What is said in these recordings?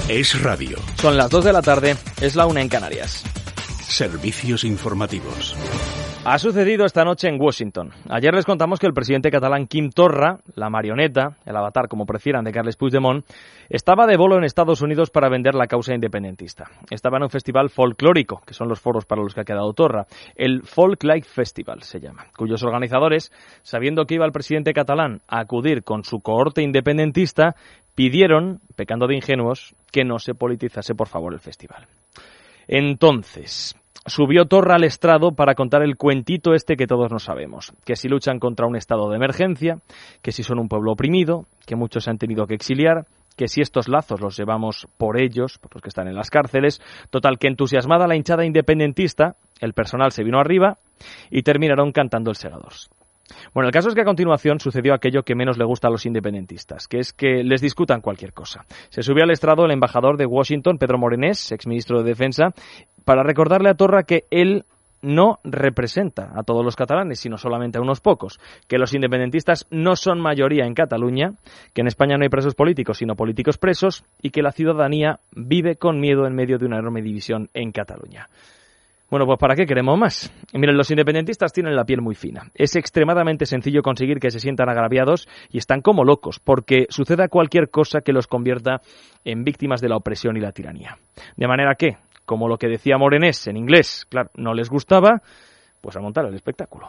Es Radio. Son las 2 de la tarde, es la 1 en Canarias. Servicios informativos. Ha sucedido esta noche en Washington. Ayer les contamos que el presidente catalán Quim Torra, la marioneta, el avatar como prefieran de Carles Puigdemont, estaba de bolo en Estados Unidos para vender la causa independentista. Estaba en un festival folclórico, que son los foros para los que ha quedado Torra. El Folk Life Festival se llama, cuyos organizadores, sabiendo que iba el presidente catalán a acudir con su cohorte independentista, pidieron, pecando de ingenuos, que no se politizase por favor el festival. Entonces, subió Torra al estrado para contar el cuentito este que todos nos sabemos, que si luchan contra un estado de emergencia, que si son un pueblo oprimido, que muchos se han tenido que exiliar, que si estos lazos los llevamos por ellos, por los que están en las cárceles. Total, que entusiasmada la hinchada independentista, el personal se vino arriba y terminaron cantando el Segadors. Bueno, el caso es que a continuación sucedió aquello que menos le gusta a los independentistas, que es que les discutan cualquier cosa. Se subió al estrado el embajador de Washington, Pedro Morenés, exministro de Defensa, para recordarle a Torra que él no representa a todos los catalanes, sino solamente a unos pocos, que los independentistas no son mayoría en Cataluña, que en España no hay presos políticos, sino políticos presos, y que la ciudadanía vive con miedo en medio de una enorme división en Cataluña. Bueno, pues ¿para qué queremos más? Miren, los independentistas tienen la piel muy fina. Es extremadamente sencillo conseguir que se sientan agraviados y están como locos, porque suceda cualquier cosa que los convierta en víctimas de la opresión y la tiranía. De manera que, como lo que decía Morenés en inglés, claro, no les gustaba, pues a montar el espectáculo.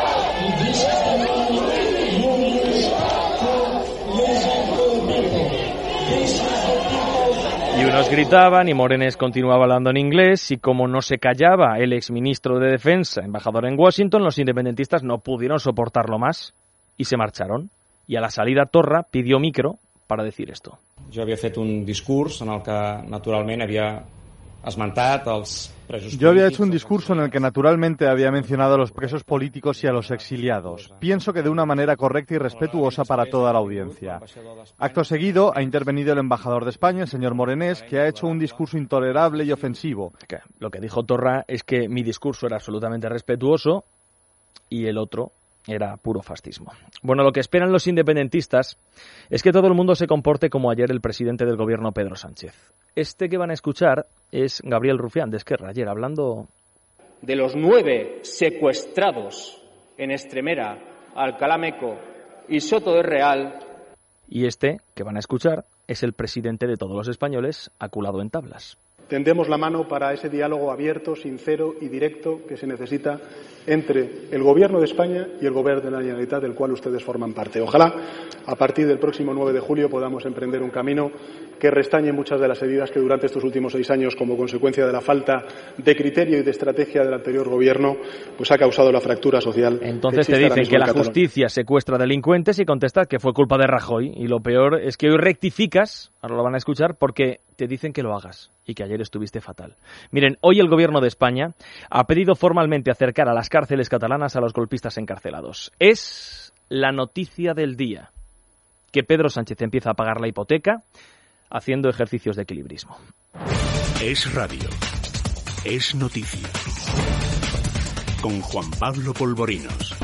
Y unos gritaban y Morenés continuaba hablando en inglés, y como no se callaba el exministro de Defensa, embajador en Washington, los independentistas no pudieron soportarlo más y se marcharon. Y a la salida Torra pidió micro para decir esto. Jo havia fet un discurs en el que naturalment havia esmentat els presos. Yo había hecho un discurso en el que naturalmente había mencionado a los presos políticos y a los exiliados. Pienso que de una manera correcta y respetuosa para toda la audiencia. Acto seguido ha intervenido el embajador de España, el señor Morenés, que ha hecho un discurso intolerable y ofensivo. Lo que dijo Torra es que mi discurso era absolutamente respetuoso y el otro era puro fascismo. Bueno, lo que esperan los independentistas es que todo el mundo se comporte como ayer el presidente del gobierno, Pedro Sánchez. Este que van a escuchar es Gabriel Rufián, de Esquerra, ayer hablando de los 9 secuestrados en Extremera, Alcalá Meco y Soto de Real. Y este que van a escuchar es el presidente de todos los españoles, aculado en tablas. Tendemos la mano para ese diálogo abierto, sincero y directo que se necesita entre el Gobierno de España y el Gobierno de la Generalitat, del cual ustedes forman parte. Ojalá, a partir del próximo 9 de julio, podamos emprender un camino que restañe muchas de las heridas que durante estos últimos 6 años, como consecuencia de la falta de criterio y de estrategia del anterior Gobierno, pues ha causado la fractura social. Entonces te dicen que la justicia secuestra delincuentes y contestas que fue culpa de Rajoy. Y lo peor es que hoy rectificas, ahora lo van a escuchar, porque te dicen que lo hagas y que ayer estuviste fatal. Miren, hoy el Gobierno de España ha pedido formalmente acercar a las cárceles catalanas a los golpistas encarcelados. Es la noticia del día, que Pedro Sánchez empieza a pagar la hipoteca haciendo ejercicios de equilibrismo. Es Radio. Es noticia. Con Juan Pablo Polvorinos.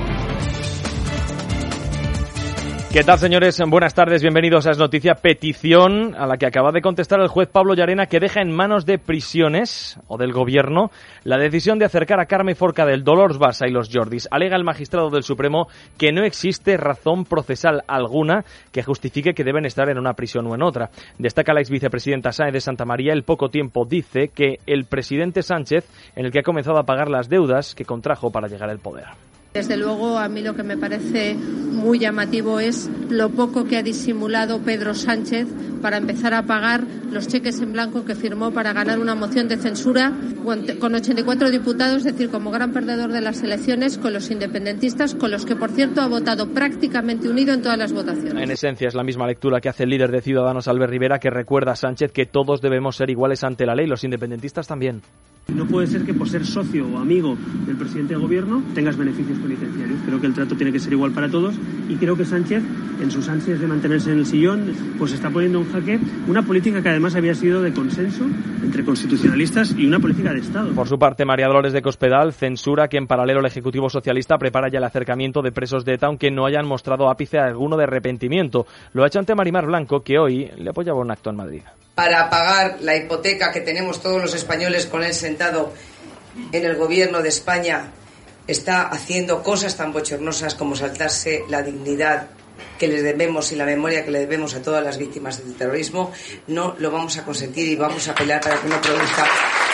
¿Qué tal, señores? Buenas tardes, bienvenidos a Es Noticia. Petición a la que acaba de contestar el juez Pablo Llarena, que deja en manos de prisiones o del Gobierno la decisión de acercar a Carme Forca del Dolors Bassa y los Jordis. Alega el magistrado del Supremo que no existe razón procesal alguna que justifique que deben estar en una prisión o en otra. Destaca la ex vicepresidenta Sáenz de Santamaría el poco tiempo, dice, que el presidente Sánchez, en el que ha comenzado a pagar las deudas que contrajo para llegar al poder. Desde luego, a mí lo que me parece muy llamativo es lo poco que ha disimulado Pedro Sánchez para empezar a pagar los cheques en blanco que firmó para ganar una moción de censura con 84 diputados, es decir, como gran perdedor de las elecciones, con los independentistas, con los que, por cierto, ha votado prácticamente unido en todas las votaciones. En esencia, es la misma lectura que hace el líder de Ciudadanos, Albert Rivera, que recuerda a Sánchez que todos debemos ser iguales ante la ley, los independentistas también. No puede ser que por ser socio o amigo del presidente del gobierno tengas beneficios penitenciarios. Creo que el trato tiene que ser igual para todos y creo que Sánchez, en sus ansias de mantenerse en el sillón, pues está poniendo en jaque una política que además había sido de consenso entre constitucionalistas y una política de Estado. Por su parte, María Dolores de Cospedal censura que en paralelo el Ejecutivo Socialista prepara ya el acercamiento de presos de ETA, aunque no hayan mostrado ápice alguno de arrepentimiento. Lo ha hecho ante Marimar Blanco, que hoy le apoyaba un acto en Madrid. para pagar la hipoteca que tenemos todos los españoles con él sentado en el gobierno de España, está haciendo cosas tan bochornosas como saltarse la dignidad que les debemos y la memoria que le debemos a todas las víctimas del terrorismo. No lo vamos a consentir y vamos a pelear para que no produzca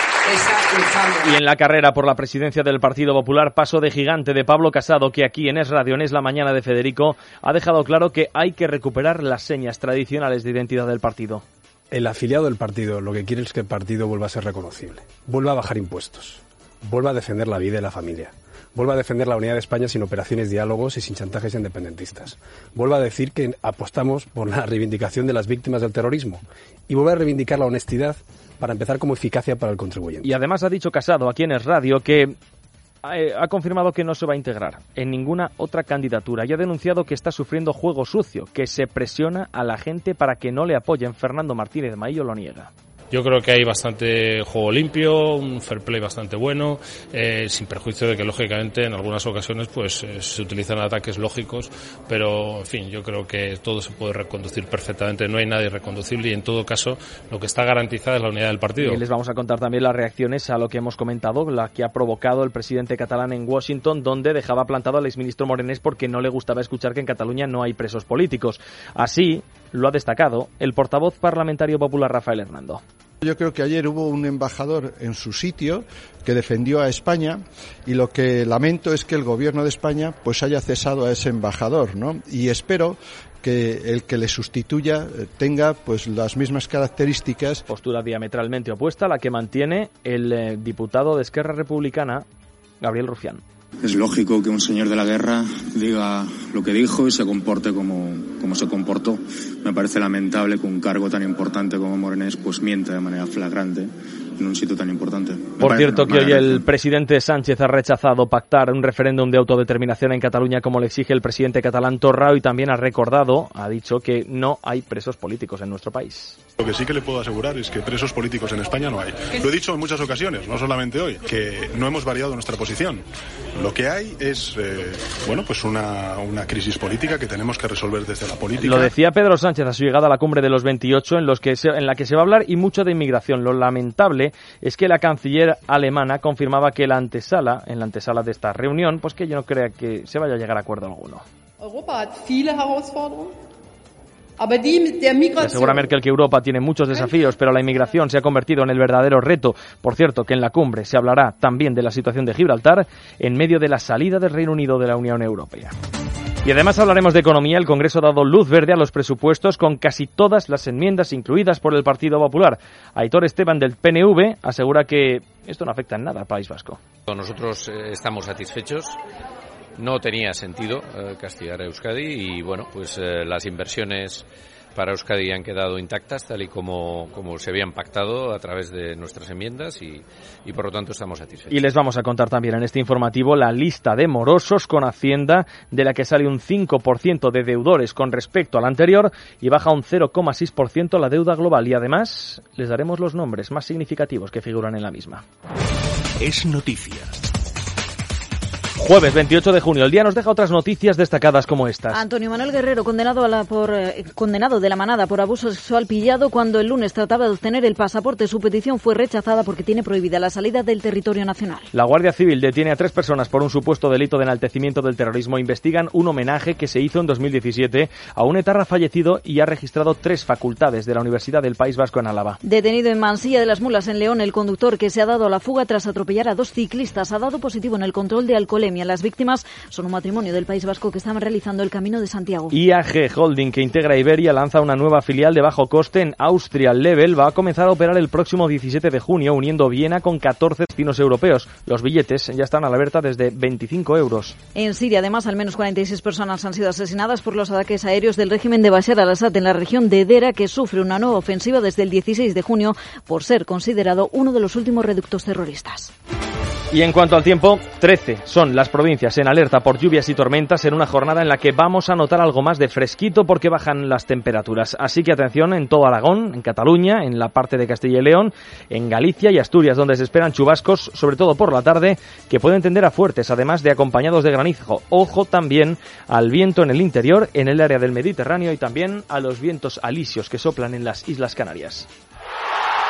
esa infamia. Y en la carrera por la presidencia del Partido Popular, paso de gigante de Pablo Casado, que aquí en Es Radio, en Es la Mañana de Federico, ha dejado claro que hay que recuperar las señas tradicionales de identidad del partido. El afiliado del partido lo que quiere es que el partido vuelva a ser reconocible, vuelva a bajar impuestos, vuelva a defender la vida y la familia, vuelva a defender la unidad de España sin operaciones, diálogos y sin chantajes independentistas, vuelva a decir que apostamos por la reivindicación de las víctimas del terrorismo y vuelva a reivindicar la honestidad para empezar como eficacia para el contribuyente. Y además ha dicho Casado aquí en Es Radio que ha confirmado que no se va a integrar en ninguna otra candidatura y ha denunciado que está sufriendo juego sucio, que se presiona a la gente para que no le apoyen. Fernando Martínez Maillo lo niega. Yo creo que hay bastante juego limpio, un fair play bastante bueno, sin perjuicio de que lógicamente en algunas ocasiones pues se utilizan ataques lógicos, pero en fin, yo creo que todo se puede reconducir perfectamente, no hay nadie reconducible y en todo caso lo que está garantizada es la unidad del partido. Y les vamos a contar también las reacciones a lo que hemos comentado, la que ha provocado el presidente catalán en Washington, donde dejaba plantado al exministro Morenés porque no le gustaba escuchar que en Cataluña no hay presos políticos. Así lo ha destacado el portavoz parlamentario popular Rafael Hernando. Yo creo que ayer hubo un embajador en su sitio que defendió a España y lo que lamento es que el gobierno de España pues haya cesado a ese embajador, ¿no? Y espero que el que le sustituya tenga pues las mismas características. Postura diametralmente opuesta a la que mantiene el diputado de Esquerra Republicana, Gabriel Rufián. Es lógico que un señor de la guerra diga lo que dijo y se comporte como se comportó. Me parece lamentable que un cargo tan importante como Morenés pues mienta de manera flagrante en un sitio tan importante. Por cierto, que hoy el presidente Sánchez ha rechazado pactar un referéndum de autodeterminación en Cataluña como le exige el presidente catalán Torra y también ha dicho que no hay presos políticos en nuestro país. Lo que sí que le puedo asegurar es que presos políticos en España no hay. Lo he dicho en muchas ocasiones, no solamente hoy, que no hemos variado nuestra posición. Lo que hay es, pues una crisis política que tenemos que resolver desde la política. Lo decía Pedro Sánchez a su llegada a la cumbre de los 28, en la que se va a hablar y mucho de inmigración. Lo lamentable es que la canciller alemana confirmaba que en la antesala de esta reunión, pues que yo no crea que se vaya a llegar a acuerdo alguno. Asegura Merkel que Europa tiene muchos desafíos, pero la inmigración se ha convertido en el verdadero reto. Por cierto, que en la cumbre se hablará también de la situación de Gibraltar en medio de la salida del Reino Unido de la Unión Europea. Y además hablaremos de economía. El Congreso ha dado luz verde a los presupuestos con casi todas las enmiendas incluidas por el Partido Popular. Aitor Esteban del PNV asegura que esto no afecta en nada al País Vasco. Nosotros estamos satisfechos. No tenía sentido castigar a Euskadi y las inversiones para Euskadi han quedado intactas tal y como se habían pactado a través de nuestras enmiendas y por lo tanto estamos satisfechos. Y les vamos a contar también en este informativo la lista de morosos con Hacienda, de la que sale un 5% de deudores con respecto al anterior y baja un 0,6% la deuda global, y además les daremos los nombres más significativos que figuran en la misma. Es noticia. Jueves 28 de junio. El día nos deja otras noticias destacadas como estas. Antonio Manuel Guerrero, condenado de la Manada por abuso sexual, pillado cuando el lunes trataba de obtener el pasaporte. Su petición fue rechazada porque tiene prohibida la salida del territorio nacional. La Guardia Civil detiene a 3 personas por un supuesto delito de enaltecimiento del terrorismo. Investigan un homenaje que se hizo en 2017 a un etarra fallecido y ha registrado 3 facultades de la Universidad del País Vasco en Álava. Detenido en Mansilla de las Mulas, en León, el conductor que se ha dado a la fuga tras atropellar a 2 ciclistas ha dado positivo en el control de alcoholemia. Las víctimas son un matrimonio del País Vasco que estaban realizando el Camino de Santiago. IAG Holding, que integra Iberia, lanza una nueva filial de bajo coste en Austria. Level va a comenzar a operar el próximo 17 de junio, uniendo Viena con 14 destinos europeos. Los billetes ya están a la venta desde 25 euros. En Siria, además, al menos 46 personas han sido asesinadas por los ataques aéreos del régimen de Bashar al-Assad en la región de Dera, que sufre una nueva ofensiva desde el 16 de junio por ser considerado uno de los últimos reductos terroristas. Y en cuanto al tiempo, 13 son las provincias en alerta por lluvias y tormentas en una jornada en la que vamos a notar algo más de fresquito porque bajan las temperaturas. Así que atención en todo Aragón, en Cataluña, en la parte de Castilla y León, en Galicia y Asturias, donde se esperan chubascos, sobre todo por la tarde, que pueden tender a fuertes, además de acompañados de granizo. Ojo también al viento en el interior, en el área del Mediterráneo, y también a los vientos alisios que soplan en las Islas Canarias.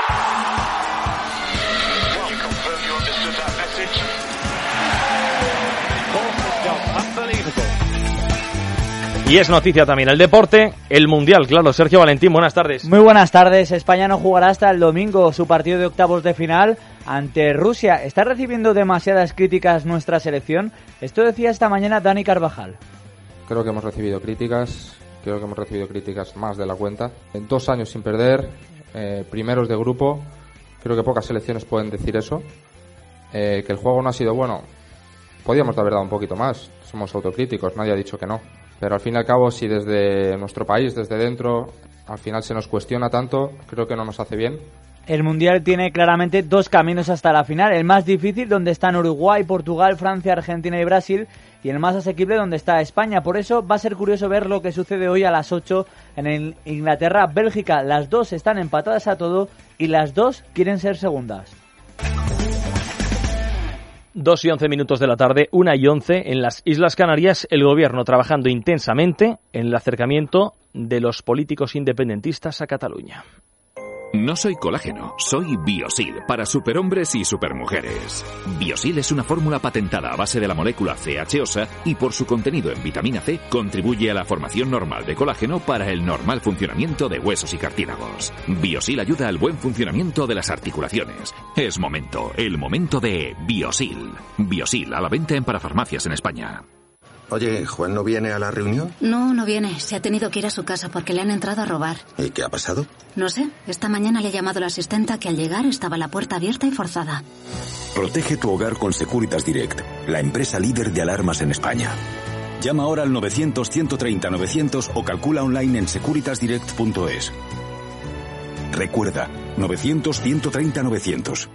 Y es noticia también el deporte, el Mundial, claro. Sergio Valentín, buenas tardes. Muy buenas tardes. España no jugará hasta el domingo su partido de octavos de final ante Rusia. ¿Está recibiendo demasiadas críticas nuestra selección? Esto decía esta mañana Dani Carvajal. Creo que hemos recibido críticas más de la cuenta. En 2 años sin perder, primeros de grupo, creo que pocas selecciones pueden decir eso. Que el juego no ha sido bueno, podíamos haber dado un poquito más, somos autocríticos, nadie ha dicho que no. Pero al fin y al cabo, si desde nuestro país, desde dentro, al final se nos cuestiona tanto, creo que no nos hace bien. El Mundial tiene claramente 2 caminos hasta la final. El más difícil, donde están Uruguay, Portugal, Francia, Argentina y Brasil. Y el más asequible, donde está España. Por eso va a ser curioso ver lo que sucede hoy a las 8 en Inglaterra-Bélgica. Las 2 están empatadas a todo y las 2 quieren ser segundas. 2 y 11 minutos de la tarde, 1 y 11 en las Islas Canarias, el gobierno trabajando intensamente en el acercamiento de los políticos independentistas a Cataluña. No soy colágeno, soy Biosil, para superhombres y supermujeres. Biosil es una fórmula patentada a base de la molécula CHosa y por su contenido en vitamina C contribuye a la formación normal de colágeno para el normal funcionamiento de huesos y cartílagos. Biosil ayuda al buen funcionamiento de las articulaciones. Es el momento de Biosil. Biosil, a la venta en parafarmacias en España. Oye, ¿Juan no viene a la reunión? No viene. Se ha tenido que ir a su casa porque le han entrado a robar. ¿Y qué ha pasado? No sé. Esta mañana le ha llamado la asistenta que al llegar estaba la puerta abierta y forzada. Protege tu hogar con Securitas Direct, la empresa líder de alarmas en España. Llama ahora al 900-130-900 o calcula online en securitasdirect.es. Recuerda, 900-130-900.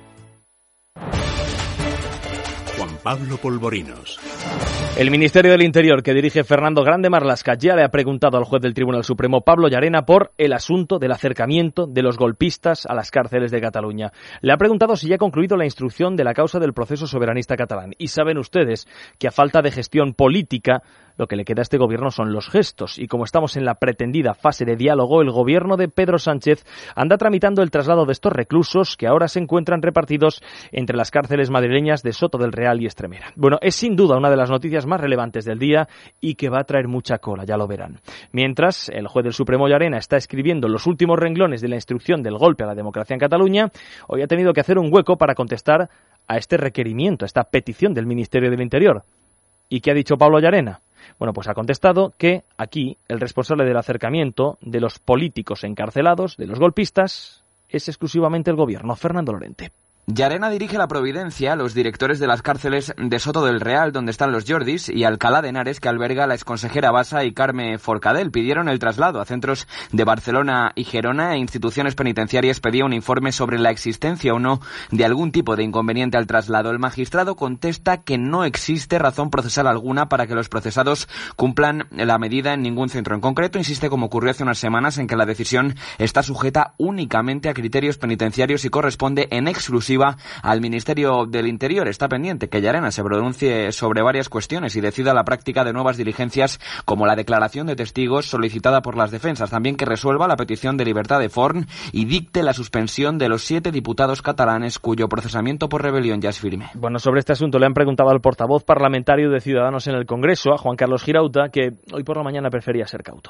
Juan Pablo Polvorinos. El Ministerio del Interior, que dirige Fernando Grande Marlaska, ya le ha preguntado al juez del Tribunal Supremo, Pablo Llarena, por el asunto del acercamiento de los golpistas a las cárceles de Cataluña. Le ha preguntado si ya ha concluido la instrucción de la causa del proceso soberanista catalán. Y saben ustedes que a falta de gestión política, lo que le queda a este gobierno son los gestos. Y como estamos en la pretendida fase de diálogo, el gobierno de Pedro Sánchez anda tramitando el traslado de estos reclusos que ahora se encuentran repartidos entre las cárceles madrileñas de Soto del Real y Extremera. Bueno, es sin duda una de las noticias más relevantes del día y que va a traer mucha cola, ya lo verán. Mientras, el juez del Supremo Llarena está escribiendo los últimos renglones de la instrucción del golpe a la democracia en Cataluña, hoy ha tenido que hacer un hueco para contestar a este requerimiento, a esta petición del Ministerio del Interior. ¿Y qué ha dicho Pablo Llarena? Bueno, pues ha contestado que aquí el responsable del acercamiento de los políticos encarcelados, de los golpistas, es exclusivamente el gobierno. Fernando Lorente. Llarena dirige la providencia a los directores de las cárceles de Soto del Real, donde están los Jordis, y Alcalá de Henares, que alberga a la exconsejera Bassa y Carme Forcadell. Pidieron el traslado a centros de Barcelona y Gerona, e instituciones penitenciarias pedían un informe sobre la existencia o no de algún tipo de inconveniente al traslado. El magistrado contesta que no existe razón procesal alguna para que los procesados cumplan la medida en ningún centro en concreto. Insiste, como ocurrió hace unas semanas, en que la decisión está sujeta únicamente a criterios penitenciarios y corresponde en exclusiva al Ministerio del Interior. Está pendiente que Llarena se pronuncie sobre varias cuestiones y decida la práctica de nuevas diligencias, como la declaración de testigos solicitada por las defensas. También que resuelva la petición de libertad de Forn y dicte la suspensión de los 7 diputados catalanes cuyo procesamiento por rebelión ya es firme. Bueno, sobre este asunto le han preguntado al portavoz parlamentario de Ciudadanos en el Congreso, a Juan Carlos Girauta, que hoy por la mañana prefería ser cauto.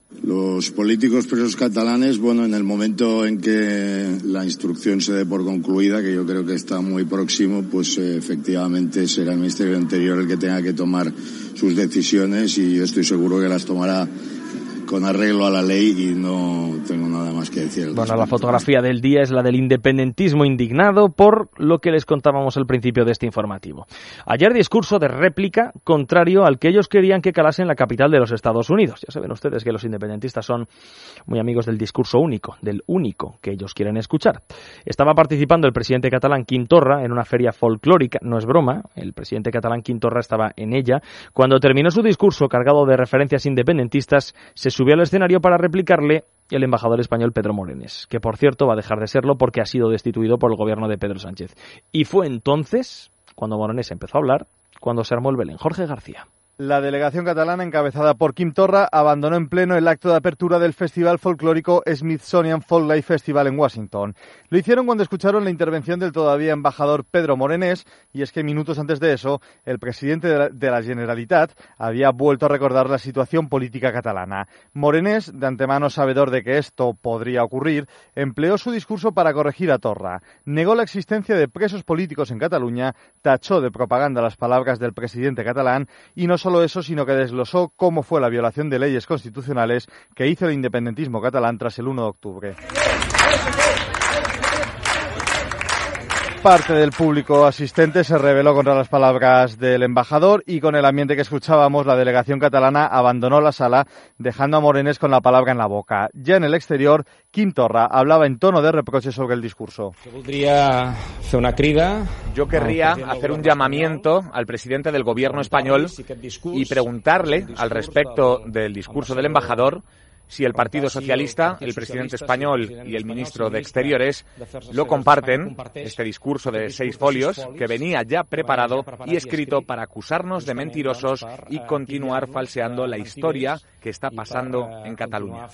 Los políticos presos catalanes, bueno, en el momento en que la instrucción se dé por concluida, que yo creo que está muy próximo, pues efectivamente será el Ministerio del Interior el que tenga que tomar sus decisiones y yo estoy seguro que las tomará con arreglo a la ley y no tengo nada más que decir. Bueno, la fotografía del día es la del independentismo indignado por lo que les contábamos al principio de este informativo. Ayer discurso de réplica contrario al que ellos querían que calase en la capital de los Estados Unidos. Ya saben ustedes que los independentistas son muy amigos del discurso único, del único que ellos quieren escuchar. Estaba participando el presidente catalán Quim Torra en una feria folclórica, no es broma, el presidente catalán Quim Torra estaba en ella. Cuando terminó su discurso cargado de referencias independentistas, se subió al escenario para replicarle el embajador español Pedro Morenés, que por cierto va a dejar de serlo porque ha sido destituido por el gobierno de Pedro Sánchez. Y fue entonces, cuando Morenés empezó a hablar, cuando se armó el Belén. Jorge García. La delegación catalana, encabezada por Quim Torra, abandonó en pleno el acto de apertura del festival folclórico Smithsonian Folklife Festival en Washington. Lo hicieron cuando escucharon la intervención del todavía embajador Pedro Morenés, y es que minutos antes de eso, el presidente de la Generalitat había vuelto a recordar la situación política catalana. Morenés, de antemano sabedor de que esto podría ocurrir, empleó su discurso para corregir a Torra. Negó la existencia de presos políticos en Cataluña, tachó de propaganda las palabras del presidente catalán y no solo eso, sino que desglosó cómo fue la violación de leyes constitucionales que hizo el independentismo catalán tras el 1 de octubre. Parte del público asistente se rebeló contra las palabras del embajador y con el ambiente que escuchábamos, la delegación catalana abandonó la sala, dejando a Morenés con la palabra en la boca. Ya en el exterior, Quim Torra hablaba en tono de reproche sobre el discurso. Yo querría hacer un llamamiento al presidente del gobierno español y preguntarle al respecto del discurso del embajador si el Partido Socialista, el presidente español y el ministro de Exteriores lo comparten, este discurso de 6 folios que venía ya preparado y escrito para acusarnos de mentirosos y continuar falseando la historia que está pasando en Cataluña.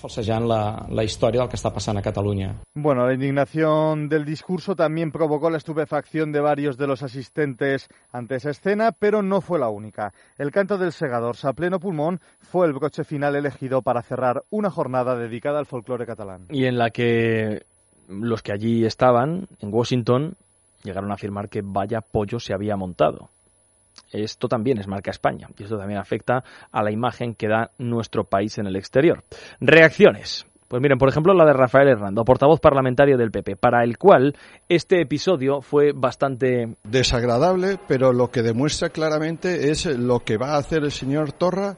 Bueno, la indignación del discurso también provocó la estupefacción de varios de los asistentes ante esa escena, pero no fue la única. El canto del Segadors a pleno pulmón fue el broche final elegido para cerrar una jornada dedicada al folclore catalán. Y en la que los que allí estaban, en Washington, llegaron a afirmar que vaya pollo se había montado. Esto también es marca España y esto también afecta a la imagen que da nuestro país en el exterior. Reacciones. Pues miren, por ejemplo, la de Rafael Herrando, portavoz parlamentario del PP, para el cual este episodio fue bastante desagradable, pero lo que demuestra claramente es lo que va a hacer el señor Torra,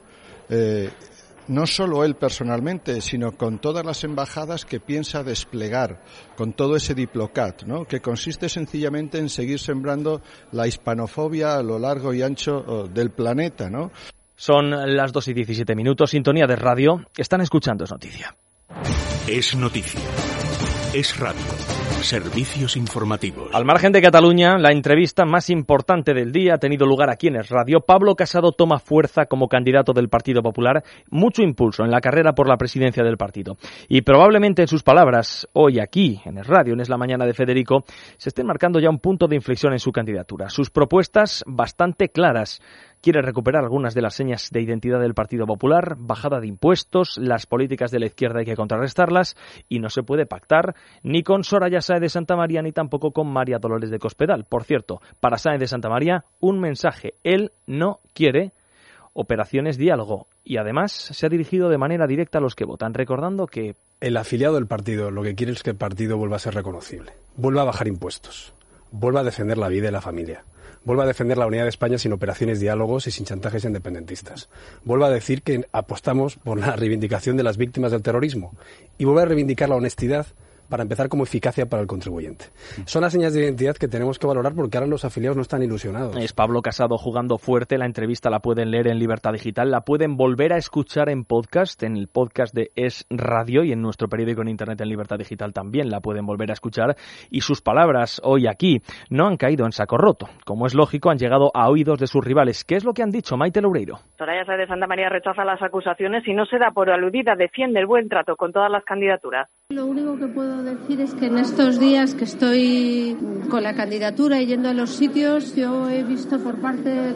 no solo él personalmente, sino con todas las embajadas que piensa desplegar, con todo ese Diplocat, ¿no? Que consiste sencillamente en seguir sembrando la hispanofobia a lo largo y ancho del planeta, ¿no? Son las 2:17, sintonía de radio, están escuchando Es Noticia. Es noticia. Es radio. Servicios informativos. Al margen de Cataluña, la entrevista más importante del día ha tenido lugar aquí en Es Radio. Pablo Casado toma fuerza como candidato del Partido Popular, mucho impulso en la carrera por la presidencia del partido. Y probablemente en sus palabras, hoy aquí en Es Radio, en Es la Mañana de Federico, se estén marcando ya un punto de inflexión en su candidatura. Sus propuestas bastante claras. Quiere recuperar algunas de las señas de identidad del Partido Popular, bajada de impuestos, las políticas de la izquierda hay que contrarrestarlas y no se puede pactar ni con Soraya Sáenz de Santamaría ni tampoco con María Dolores de Cospedal. Por cierto, para Sáenz de Santamaría, un mensaje. Él no quiere operaciones diálogo y además se ha dirigido de manera directa a los que votan, recordando que el afiliado del partido lo que quiere es que el partido vuelva a ser reconocible, vuelva a bajar impuestos, vuelva a defender la vida y la familia. Vuelva a defender la unidad de España sin operaciones, diálogos y sin chantajes independentistas. Vuelva a decir que apostamos por la reivindicación de las víctimas del terrorismo. Y vuelva a reivindicar la honestidad para empezar como eficacia para el contribuyente. Son las señas de identidad que tenemos que valorar porque ahora los afiliados no están ilusionados. Es Pablo Casado jugando fuerte. La entrevista la pueden leer en Libertad Digital, la pueden volver a escuchar en podcast, en el podcast de Es Radio y en nuestro periódico en internet en Libertad Digital también la pueden volver a escuchar. Y sus palabras hoy aquí no han caído en saco roto. Como es lógico, han llegado a oídos de sus rivales. ¿Qué es lo que han dicho? Maite Loureiro. Soraya Sáenz de Santamaría rechaza las acusaciones y no se da por aludida, defiende el buen trato con todas las candidaturas. Lo único que puedo decir es que en estos días que estoy con la candidatura y yendo a los sitios, yo he visto por parte de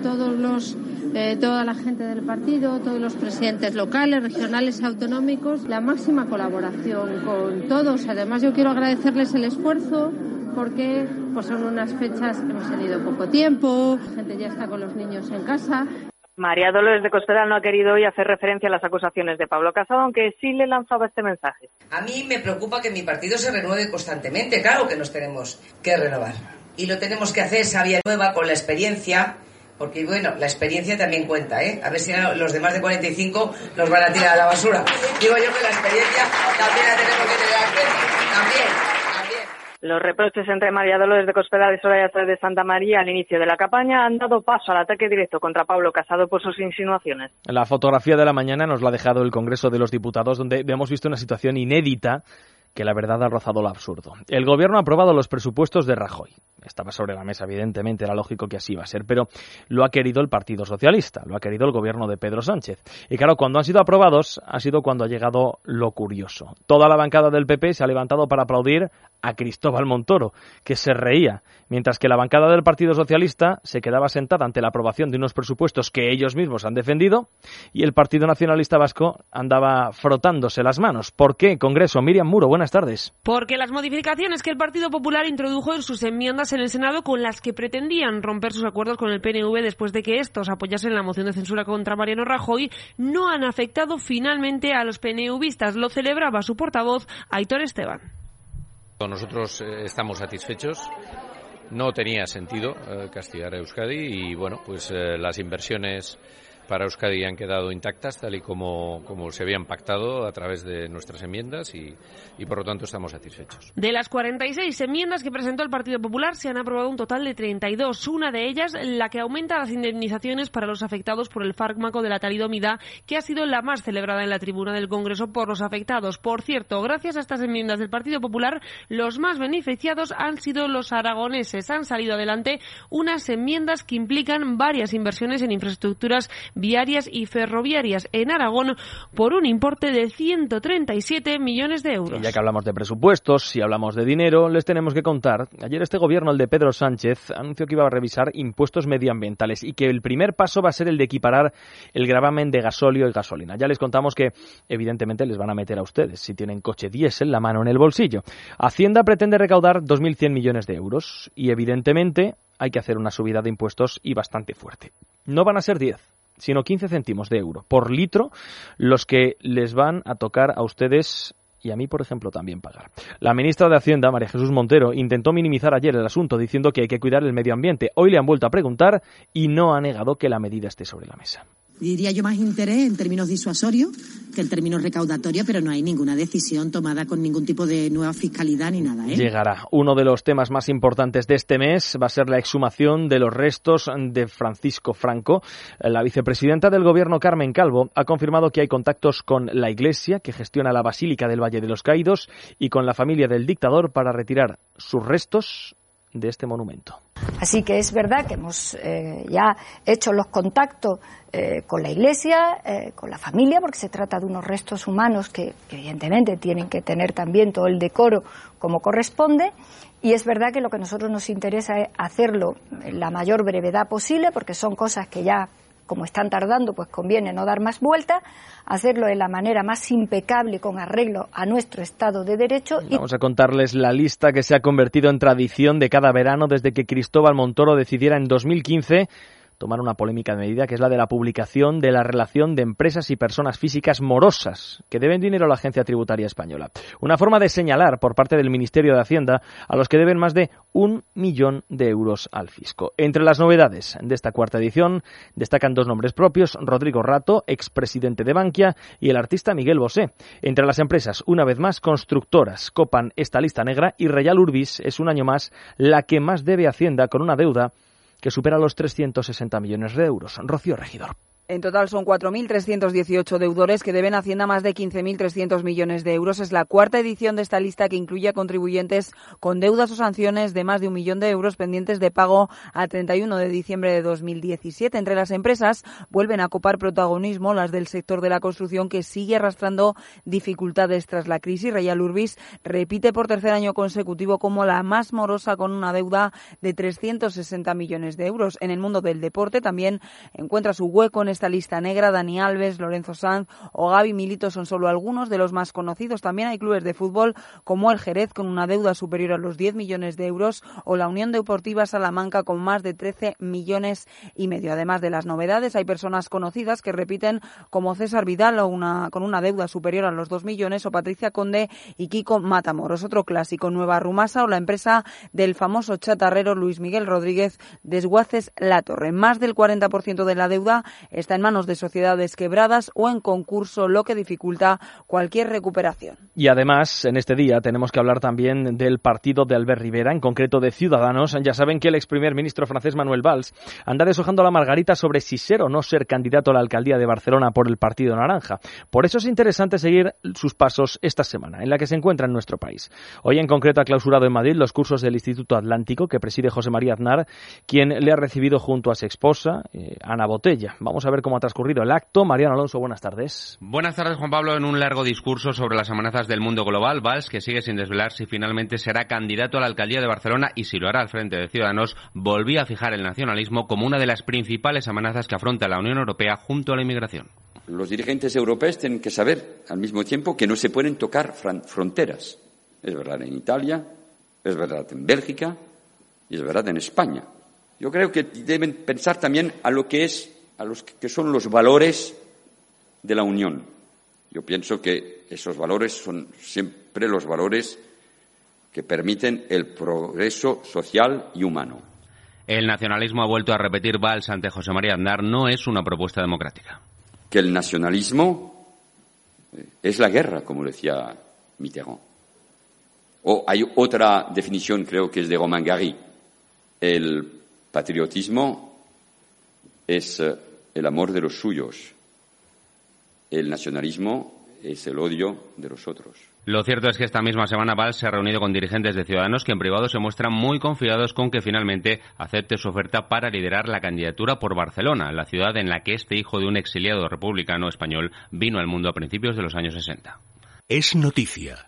toda la gente del partido, todos los presidentes locales, regionales, autonómicos, la máxima colaboración con todos. Además, yo quiero agradecerles el esfuerzo porque pues son unas fechas que hemos tenido poco tiempo, la gente ya está con los niños en casa. María Dolores de Cospedal no ha querido hoy hacer referencia a las acusaciones de Pablo Casado, aunque sí le lanzaba este mensaje. A mí me preocupa que mi partido se renueve constantemente. Claro que nos tenemos que renovar. Y lo tenemos que hacer esa vía nueva con la experiencia, porque bueno, la experiencia también cuenta, ¿eh? A ver si los demás de 45 nos van a tirar a la basura. Digo yo que la experiencia también la tenemos que tener en cuenta. También. Los reproches entre María Dolores de Cospedal y Soraya Sáenz de Santamaría al inicio de la campaña han dado paso al ataque directo contra Pablo Casado por sus insinuaciones. La fotografía de la mañana nos la ha dejado el Congreso de los Diputados, donde hemos visto una situación inédita que la verdad ha rozado lo absurdo. El Gobierno ha aprobado los presupuestos de Rajoy. estaba sobre la mesa, evidentemente, era lógico que así iba a ser, pero lo ha querido el Partido Socialista, lo ha querido el gobierno de Pedro Sánchez. Y claro, cuando han sido aprobados, ha sido cuando ha llegado lo curioso. Toda la bancada del PP se ha levantado para aplaudir a Cristóbal Montoro, que se reía, mientras que la bancada del Partido Socialista se quedaba sentada ante la aprobación de unos presupuestos que ellos mismos han defendido, y el Partido Nacionalista Vasco andaba frotándose las manos. ¿Por qué? Congreso. Miriam Muro, buenas tardes. Porque las modificaciones que el Partido Popular introdujo en sus enmiendas en el Senado, con las que pretendían romper sus acuerdos con el PNV después de que estos apoyasen la moción de censura contra Mariano Rajoy, no han afectado finalmente a los PNVistas. Lo celebraba su portavoz, Aitor Esteban. Nosotros estamos satisfechos. No tenía sentido castigar a Euskadi y bueno, pues las inversiones para Euskadi han quedado intactas tal y como se habían pactado a través de nuestras enmiendas y por lo tanto estamos satisfechos. De las 46 enmiendas que presentó el Partido Popular se han aprobado un total de 32, una de ellas la que aumenta las indemnizaciones para los afectados por el fármaco de la talidomida, que ha sido la más celebrada en la tribuna del Congreso por los afectados. Por cierto, gracias a estas enmiendas del Partido Popular, los más beneficiados han sido los aragoneses. Han salido adelante unas enmiendas que implican varias inversiones en infraestructuras viarias y ferroviarias en Aragón por un importe de 137 millones de euros. Y ya que hablamos de presupuestos y hablamos de dinero, les tenemos que contar. Ayer este gobierno, el de Pedro Sánchez, anunció que iba a revisar impuestos medioambientales y que el primer paso va a ser el de equiparar el gravamen de gasóleo y gasolina. Ya les contamos que evidentemente les van a meter a ustedes, si tienen coche diésel, la mano en el bolsillo. Hacienda pretende recaudar 2.100 millones de euros y evidentemente hay que hacer una subida de impuestos y bastante fuerte. No van a ser 10. Sino 15 céntimos de euro por litro los que les van a tocar a ustedes y a mí, por ejemplo, también pagar. La ministra de Hacienda, María Jesús Montero, intentó minimizar ayer el asunto diciendo que hay que cuidar el medio ambiente. Hoy le han vuelto a preguntar y no ha negado que la medida esté sobre la mesa. Diría yo más interés en términos disuasorios que en términos recaudatorios, pero no hay ninguna decisión tomada con ningún tipo de nueva fiscalidad ni nada, ¿eh? Llegará. Uno de los temas más importantes de este mes va a ser la exhumación de los restos de Francisco Franco. La vicepresidenta del Gobierno, Carmen Calvo, ha confirmado que hay contactos con la Iglesia, que gestiona la Basílica del Valle de los Caídos, y con la familia del dictador para retirar sus restos de este monumento. Así que es verdad que hemos ya hecho los contactos con la Iglesia, con la familia, porque se trata de unos restos humanos que evidentemente tienen que tener también todo el decoro como corresponde, y es verdad que lo que a nosotros nos interesa es hacerlo en la mayor brevedad posible, porque son cosas que ya, como están tardando, pues conviene no dar más vueltas, hacerlo de la manera más impecable con arreglo a nuestro Estado de Derecho. Vamos a contarles la lista que se ha convertido en tradición de cada verano desde que Cristóbal Montoro decidiera en 2015 tomar una polémica medida, que es la de la publicación de la relación de empresas y personas físicas morosas que deben dinero a la Agencia Tributaria Española. Una forma de señalar por parte del Ministerio de Hacienda a los que deben más de 1 millón de euros al fisco. Entre las novedades de esta cuarta edición destacan dos nombres propios: Rodrigo Rato, expresidente de Bankia, y el artista Miguel Bosé. Entre las empresas, una vez más, constructoras copan esta lista negra, y Royal Urbis es un año más la que más debe Hacienda, con una deuda que supera los 360 millones de euros. Rocío Regidor. En total son 4.318 deudores que deben a Hacienda más de 15.300 millones de euros. Es la cuarta edición de esta lista que incluye a contribuyentes con deudas o sanciones de más de 1 millón de euros pendientes de pago a 31 de diciembre de 2017. Entre las empresas vuelven a copar protagonismo las del sector de la construcción, que sigue arrastrando dificultades tras la crisis. Royal Urbis repite por tercer año consecutivo como la más morosa, con una deuda de 360 millones de euros. En el mundo del deporte también encuentra su hueco en esta lista negra Dani Alves, Lorenzo Sanz o Gaby Milito son solo algunos de los más conocidos. También hay clubes de fútbol como el Jerez, con una deuda superior a los 10 millones de euros, o la Unión Deportiva Salamanca, con más de 13 millones y medio. Además de las novedades, hay personas conocidas que repiten, como César Vidal, con una deuda superior a los 2 millones, o Patricia Conde y Kiko Matamoros. Otro clásico, Nueva Rumasa, o la empresa del famoso chatarrero Luis Miguel Rodríguez, Desguaces La Torre. Más del 40% de la deuda está en manos de sociedades quebradas o en concurso, lo que dificulta cualquier recuperación. Y además, en este día tenemos que hablar también del partido de Albert Rivera, en concreto de Ciudadanos. Ya saben que el ex primer ministro francés Manuel Valls anda deshojando la margarita sobre si ser o no ser candidato a la alcaldía de Barcelona por el Partido Naranja. Por eso es interesante seguir sus pasos esta semana, en la que se encuentra en nuestro país. Hoy en concreto ha clausurado en Madrid los cursos del Instituto Atlántico, que preside José María Aznar, quien le ha recibido junto a su esposa, Ana Botella. Vamos a ver cómo ha transcurrido el acto. Mariano Alonso, buenas tardes. Buenas tardes, Juan Pablo. En un largo discurso sobre las amenazas del mundo global, Valls, que sigue sin desvelar si finalmente será candidato a la alcaldía de Barcelona y si lo hará al frente de Ciudadanos, volvió a fijar el nacionalismo como una de las principales amenazas que afronta la Unión Europea junto a la inmigración. Los dirigentes europeos tienen que saber, al mismo tiempo, que no se pueden tocar fronteras. Es verdad en Italia, es verdad en Bélgica y es verdad en España. Yo creo que deben pensar también a los que son los valores de la Unión. Yo pienso que esos valores son siempre los valores que permiten el progreso social y humano. El nacionalismo, ha vuelto a repetir Valls ante José María Aznar, no es una propuesta democrática. Que el nacionalismo es la guerra, como decía Mitterrand. O hay otra definición, creo que es de Romain Gary. El patriotismo es el amor de los suyos. El nacionalismo es el odio de los otros. Lo cierto es que esta misma semana Valls se ha reunido con dirigentes de Ciudadanos que en privado se muestran muy confiados con que finalmente acepte su oferta para liderar la candidatura por Barcelona, la ciudad en la que este hijo de un exiliado republicano español vino al mundo a principios de los años 60. Es noticia.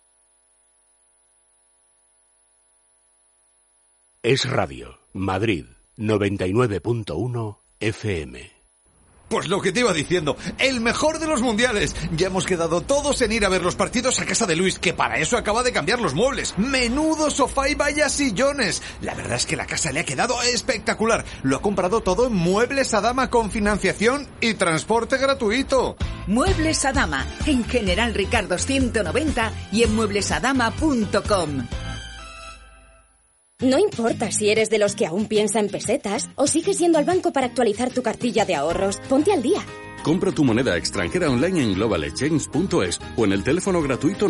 Es radio. Madrid, 99.1 FM. Pues lo que te iba diciendo, el mejor de los mundiales. Ya hemos quedado todos en ir a ver los partidos a casa de Luis, que para eso acaba de cambiar los muebles. Menudo sofá y vaya sillones. La verdad es que la casa le ha quedado espectacular. Lo ha comprado todo en Muebles Adama con financiación y transporte gratuito. Muebles Adama, en General Ricardo 190 y en mueblesadama.com. No importa si eres de los que aún piensa en pesetas o sigues yendo al banco para actualizar tu cartilla de ahorros. Ponte al día. Compra tu moneda extranjera online en globalexchange.es o en el teléfono gratuito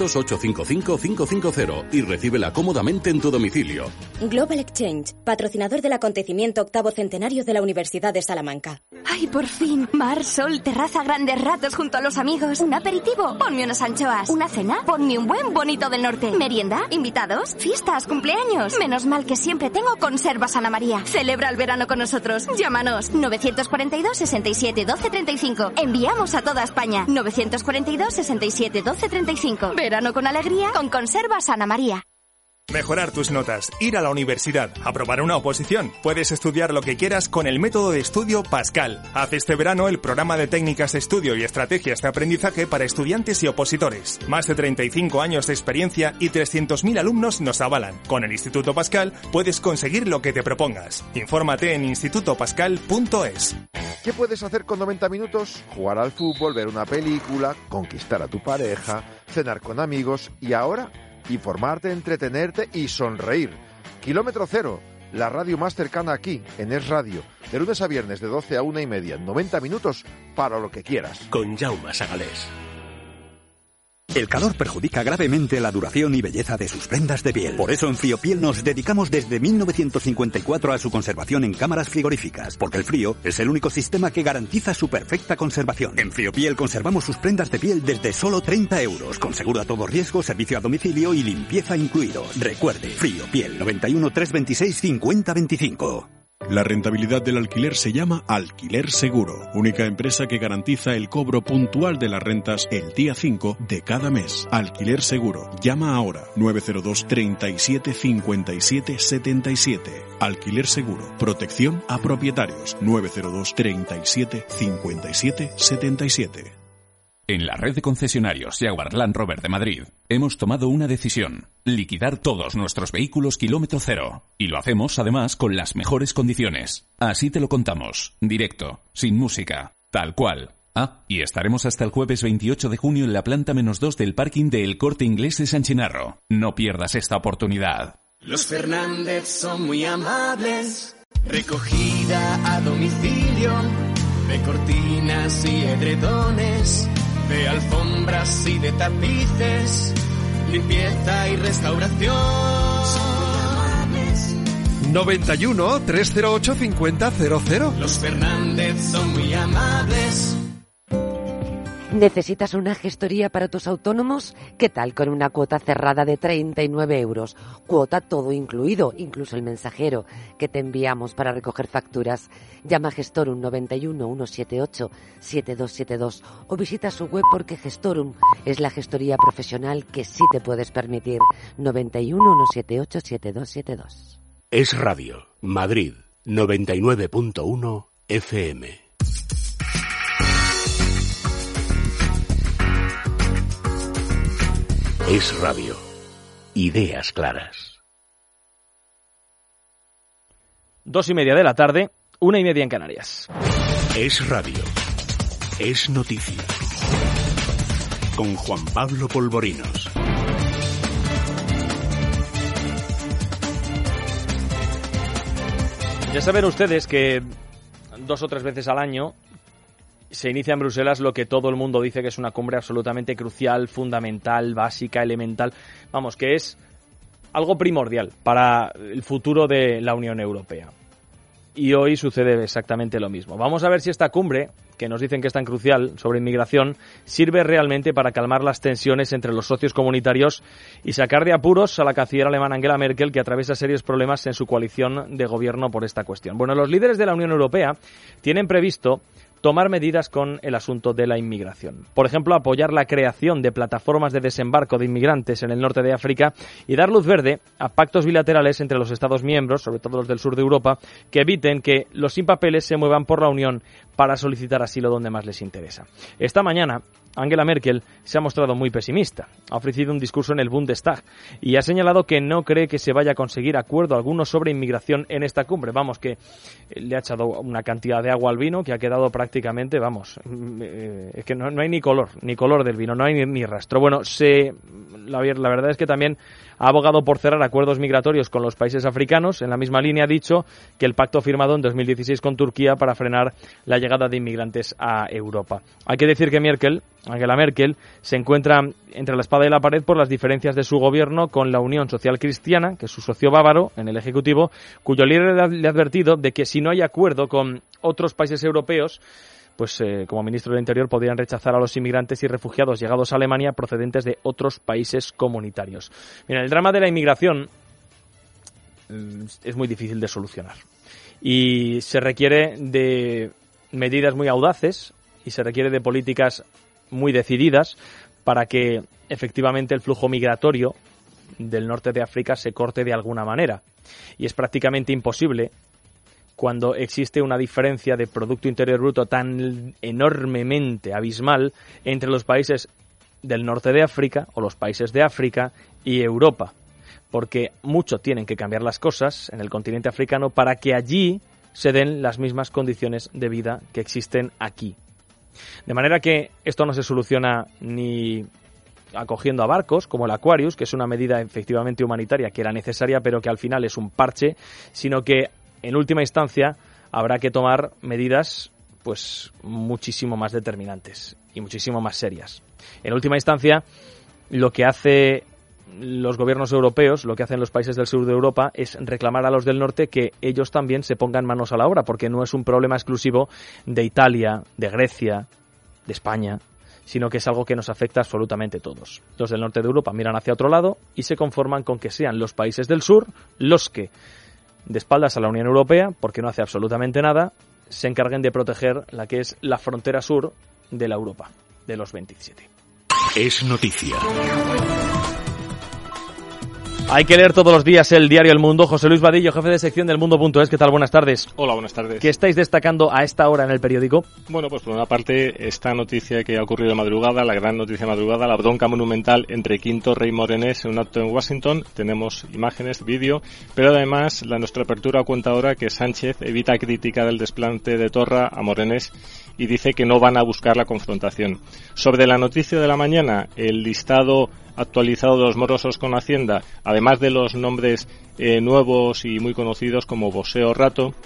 900-855-550 y recíbela cómodamente en tu domicilio. Global Exchange, patrocinador del acontecimiento 8º centenario de la Universidad de Salamanca. ¡Ay, por fin! Mar, sol, terraza, grandes ratos junto a los amigos. ¿Un aperitivo? Ponme unas anchoas. ¿Una cena? Ponme un buen bonito del norte. ¿Merienda? ¿Invitados? ¿Fiestas? ¿Cumpleaños? Menos mal que siempre tengo Conservas Ana María. Celebra el verano con nosotros. Llámanos 942 67 12 35. Enviamos a toda España. 942 67 12 35. Verano con alegría con Conservas Ana María. Mejorar tus notas, ir a la universidad, aprobar una oposición. Puedes estudiar lo que quieras con el método de estudio Pascal. Haz este verano el programa de técnicas de estudio y estrategias de aprendizaje para estudiantes y opositores. Más de 35 años de experiencia y 300.000 alumnos nos avalan. Con el Instituto Pascal puedes conseguir lo que te propongas. Infórmate en institutopascal.es. ¿Qué puedes hacer con 90 minutos? Jugar al fútbol, ver una película, conquistar a tu pareja, cenar con amigos y ahora informarte, entretenerte y sonreír. Kilómetro Cero, la radio más cercana aquí, en Es Radio. De lunes a viernes de 12 a 1:30, 90 minutos para lo que quieras. Con Jaume Sagalés. El calor perjudica gravemente la duración y belleza de sus prendas de piel. Por eso en Friopiel nos dedicamos desde 1954 a su conservación en cámaras frigoríficas, porque el frío es el único sistema que garantiza su perfecta conservación. En Friopiel conservamos sus prendas de piel desde solo 30 euros, con seguro a todo riesgo, servicio a domicilio y limpieza incluido. Recuerde, Friopiel 91 326 50 25. La rentabilidad del alquiler se llama Alquiler Seguro, única empresa que garantiza el cobro puntual de las rentas el día 5 de cada mes. Alquiler Seguro. Llama ahora 902 37 57 77. Alquiler Seguro. Protección a propietarios 902 37 57 77. En la red de concesionarios Jaguar Land Rover de Madrid hemos tomado una decisión: liquidar todos nuestros vehículos kilómetro cero. Y lo hacemos además con las mejores condiciones. Así te lo contamos, directo, sin música, tal cual. Ah, y estaremos hasta el jueves 28 de junio en la planta -2 del parking de El Corte Inglés de San Chinarro. No pierdas esta oportunidad. Los Fernández son muy amables, recogida a domicilio. de cortinas y edredones, de alfombras y de tapices, limpieza y restauración. 91 308 5000. Los Fernández son muy amables. ¿Necesitas una gestoría para tus autónomos? ¿Qué tal con una cuota cerrada de 39 euros? Cuota todo incluido, incluso el mensajero que te enviamos para recoger facturas. Llama a Gestorum 91 178 7272 o visita su web porque Gestorum es la gestoría profesional que sí te puedes permitir. 91 178 7272. Es Radio, Madrid, 99.1 FM. Es Radio. Ideas claras. 2:30 de la tarde, 1:30 en Canarias. Es Radio. Es noticia. Con Juan Pablo Polvorinos. Ya saben ustedes que 2 o 3 veces al año se inicia en Bruselas lo que todo el mundo dice que es una cumbre absolutamente crucial, fundamental, básica, elemental. Vamos, que es algo primordial para el futuro de la Unión Europea. Y hoy sucede exactamente lo mismo. Vamos a ver si esta cumbre, que nos dicen que es tan crucial, sobre inmigración, sirve realmente para calmar las tensiones entre los socios comunitarios y sacar de apuros a la canciller alemana Angela Merkel, que atraviesa serios problemas en su coalición de gobierno por esta cuestión. Bueno, los líderes de la Unión Europea tienen previsto tomar medidas con el asunto de la inmigración. Por ejemplo, apoyar la creación de plataformas de desembarco de inmigrantes en el norte de África y dar luz verde a pactos bilaterales entre los Estados miembros, sobre todo los del sur de Europa, que eviten que los sin papeles se muevan por la Unión para solicitar asilo donde más les interesa. Esta mañana, Angela Merkel se ha mostrado muy pesimista. Ha ofrecido un discurso en el Bundestag y ha señalado que no cree que se vaya a conseguir acuerdo alguno sobre inmigración en esta cumbre. Vamos, que le ha echado una cantidad de agua al vino que ha quedado prácticamente, es que no hay ni color del vino, no hay ni rastro. Bueno, la verdad es que también ha abogado por cerrar acuerdos migratorios con los países africanos. En la misma línea ha dicho que el pacto firmado en 2016 con Turquía para frenar la llegada de inmigrantes a Europa. Hay que decir que Angela Merkel se encuentra entre la espada y la pared por las diferencias de su gobierno con la Unión Social Cristiana, que es su socio bávaro en el Ejecutivo, cuyo líder le ha advertido de que si no hay acuerdo con otros países europeos, pues como ministro del Interior podrían rechazar a los inmigrantes y refugiados llegados a Alemania procedentes de otros países comunitarios. Mira, el drama de la inmigración es muy difícil de solucionar y se requiere de medidas muy audaces y se requiere de políticas muy decididas para que efectivamente el flujo migratorio del norte de África se corte de alguna manera. Y es prácticamente imposible cuando existe una diferencia de Producto Interior Bruto tan enormemente abismal entre los países del norte de África o los países de África y Europa, porque mucho tienen que cambiar las cosas en el continente africano para que allí se den las mismas condiciones de vida que existen aquí. De manera que esto no se soluciona ni acogiendo a barcos como el Aquarius, que es una medida efectivamente humanitaria que era necesaria pero que al final es un parche, sino que en última instancia habrá que tomar medidas pues muchísimo más determinantes y muchísimo más serias. En última instancia, lo que hace los gobiernos europeos, lo que hacen los países del sur de Europa es reclamar a los del norte que ellos también se pongan manos a la obra, porque no es un problema exclusivo de Italia, de Grecia, de España, sino que es algo que nos afecta absolutamente a todos. Los del norte de Europa miran hacia otro lado y se conforman con que sean los países del sur los que, de espaldas a la Unión Europea, porque no hace absolutamente nada, se encarguen de proteger la que es la frontera sur de la Europa, de los 27. Es noticia. Hay que leer todos los días el diario El Mundo. José Luis Vadillo, jefe de sección del Mundo.es. ¿Qué tal? Buenas tardes. Hola, buenas tardes. ¿Qué estáis destacando a esta hora en el periódico? Bueno, pues por una parte, esta noticia que ha ocurrido de madrugada, la gran noticia de madrugada, la bronca monumental entre Quinto Rey Morenés en un acto en Washington. Tenemos imágenes, vídeo, pero además nuestra apertura cuenta ahora que Sánchez evita crítica del desplante de Torra a Morenés y dice que no van a buscar la confrontación. Sobre la noticia de la mañana, el listado actualizado de los morosos con Hacienda, además de los nombres nuevos y muy conocidos como Bosé o Rato,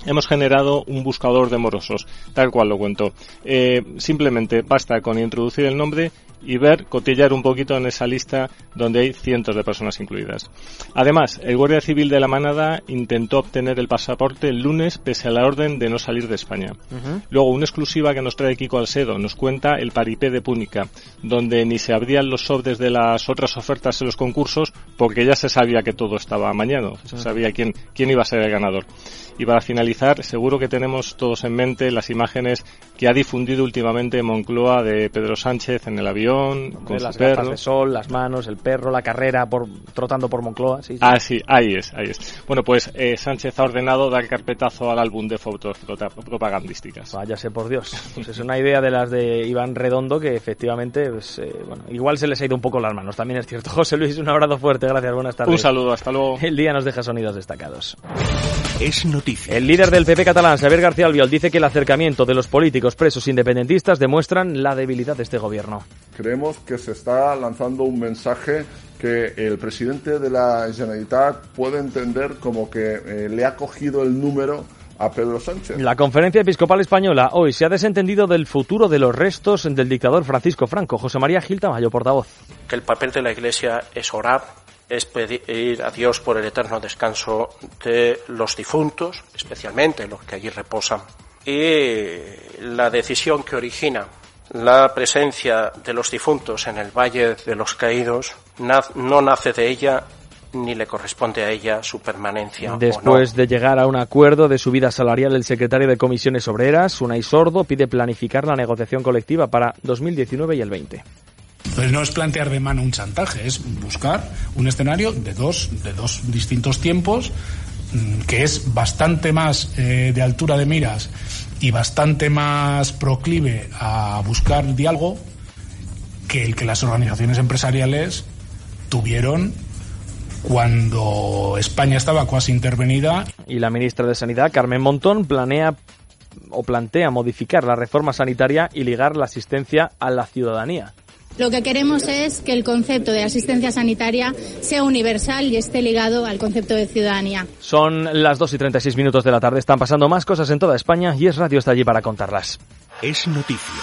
hemos generado un buscador de morosos, tal cual lo cuento. Simplemente basta con introducir el nombre y cotillar un poquito en esa lista donde hay cientos de personas incluidas. Además, el Guardia Civil de la Manada intentó obtener el pasaporte el lunes pese a la orden de no salir de España. Luego, una exclusiva que nos trae Kiko Alcedo nos cuenta el paripé de Púnica, donde ni se abrían los sobres de las otras ofertas en los concursos porque ya se sabía que todo estaba amañado, se sabía quién iba a ser el ganador. Y para finalizar, seguro que tenemos todos en mente las imágenes que ha difundido últimamente Moncloa de Pedro Sánchez en el avión, con las su perro. gafas de sol, las manos, el perro, la carrera trotando por Moncloa. Sí. Ah, sí, ahí es. Bueno, pues Sánchez ha ordenado dar carpetazo al álbum de fotos propagandísticas. Váyase por Dios. Pues es una idea de las de Iván Redondo que efectivamente, pues, igual se les ha ido un poco las manos. También es cierto. José Luis, un abrazo fuerte. Gracias, buenas tardes. Un saludo, hasta luego. El día nos deja sonidos destacados. Es noticia. El líder del PP catalán, Xavier García Albiol, dice que el acercamiento de los políticos presos independentistas demuestran la debilidad de este gobierno. Creemos que se está lanzando un mensaje que el presidente de la Generalitat puede entender como que le ha cogido el número a Pedro Sánchez. La Conferencia Episcopal Española hoy se ha desentendido del futuro de los restos del dictador Francisco Franco. José María Gil Tamayo, portavoz. Que el papel de la Iglesia es orar, es pedir a Dios por el eterno descanso de los difuntos, especialmente los que allí reposan. Y la decisión que origina la presencia de los difuntos en el Valle de los Caídos no nace de ella ni le corresponde a ella su permanencia. Después de llegar a un acuerdo de subida salarial, el secretario de Comisiones Obreras, Unai Sordo, pide planificar la negociación colectiva para 2019 y el 20. Entonces no es plantear de mano un chantaje, es buscar un escenario de dos distintos tiempos que es bastante más de altura de miras y bastante más proclive a buscar diálogo que el que las organizaciones empresariales tuvieron cuando España estaba cuasi intervenida. Y la ministra de Sanidad, Carmen Montón, plantea modificar la reforma sanitaria y ligar la asistencia a la ciudadanía. Lo que queremos es que el concepto de asistencia sanitaria sea universal y esté ligado al concepto de ciudadanía. Son las 2:36 de la tarde. Están pasando más cosas en toda España y Es Radio está allí para contarlas. Es noticia.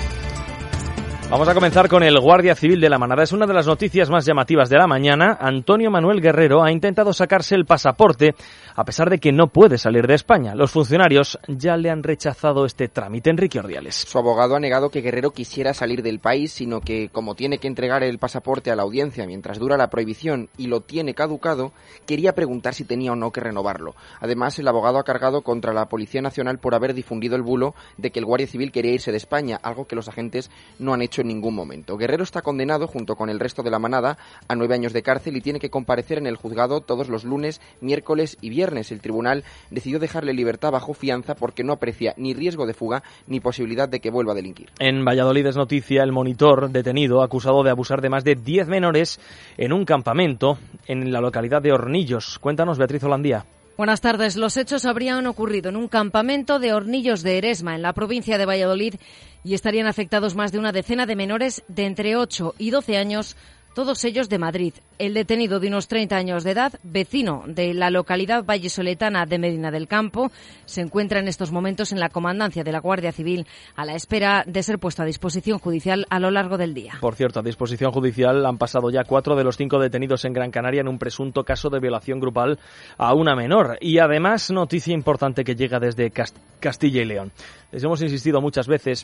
Vamos a comenzar con el Guardia Civil de la Manada. Es una de las noticias más llamativas de la mañana. Antonio Manuel Guerrero ha intentado sacarse el pasaporte a pesar de que no puede salir de España. Los funcionarios ya le han rechazado este trámite. Enrique Ordiales. Su abogado ha negado que Guerrero quisiera salir del país, sino que, como tiene que entregar el pasaporte a la audiencia mientras dura la prohibición y lo tiene caducado, quería preguntar si tenía o no que renovarlo. Además, el abogado ha cargado contra la Policía Nacional por haber difundido el bulo de que el Guardia Civil quería irse de España, algo que los agentes no han hecho en ningún momento. Guerrero está condenado, junto con el resto de la manada, a 9 años de cárcel y tiene que comparecer en el juzgado todos los lunes, miércoles y viernes. El tribunal decidió dejarle libertad bajo fianza porque no aprecia ni riesgo de fuga ni posibilidad de que vuelva a delinquir. En Valladolid es noticia el monitor detenido acusado de abusar de más de 10 menores en un campamento en la localidad de Hornillos. Cuéntanos, Beatriz Holandía. Buenas tardes. Los hechos habrían ocurrido en un campamento de Hornillos de Eresma, en la provincia de Valladolid, y estarían afectados más de una decena de menores de entre 8 y 12 años, todos ellos de Madrid. El detenido, de unos 30 años de edad, vecino de la localidad vallisoletana de Medina del Campo, se encuentra en estos momentos en la comandancia de la Guardia Civil a la espera de ser puesto a disposición judicial a lo largo del día. Por cierto, a disposición judicial han pasado ya 4 de los 5 detenidos en Gran Canaria en un presunto caso de violación grupal a una menor. Y además, noticia importante que llega desde Castilla y León. Les hemos insistido muchas veces,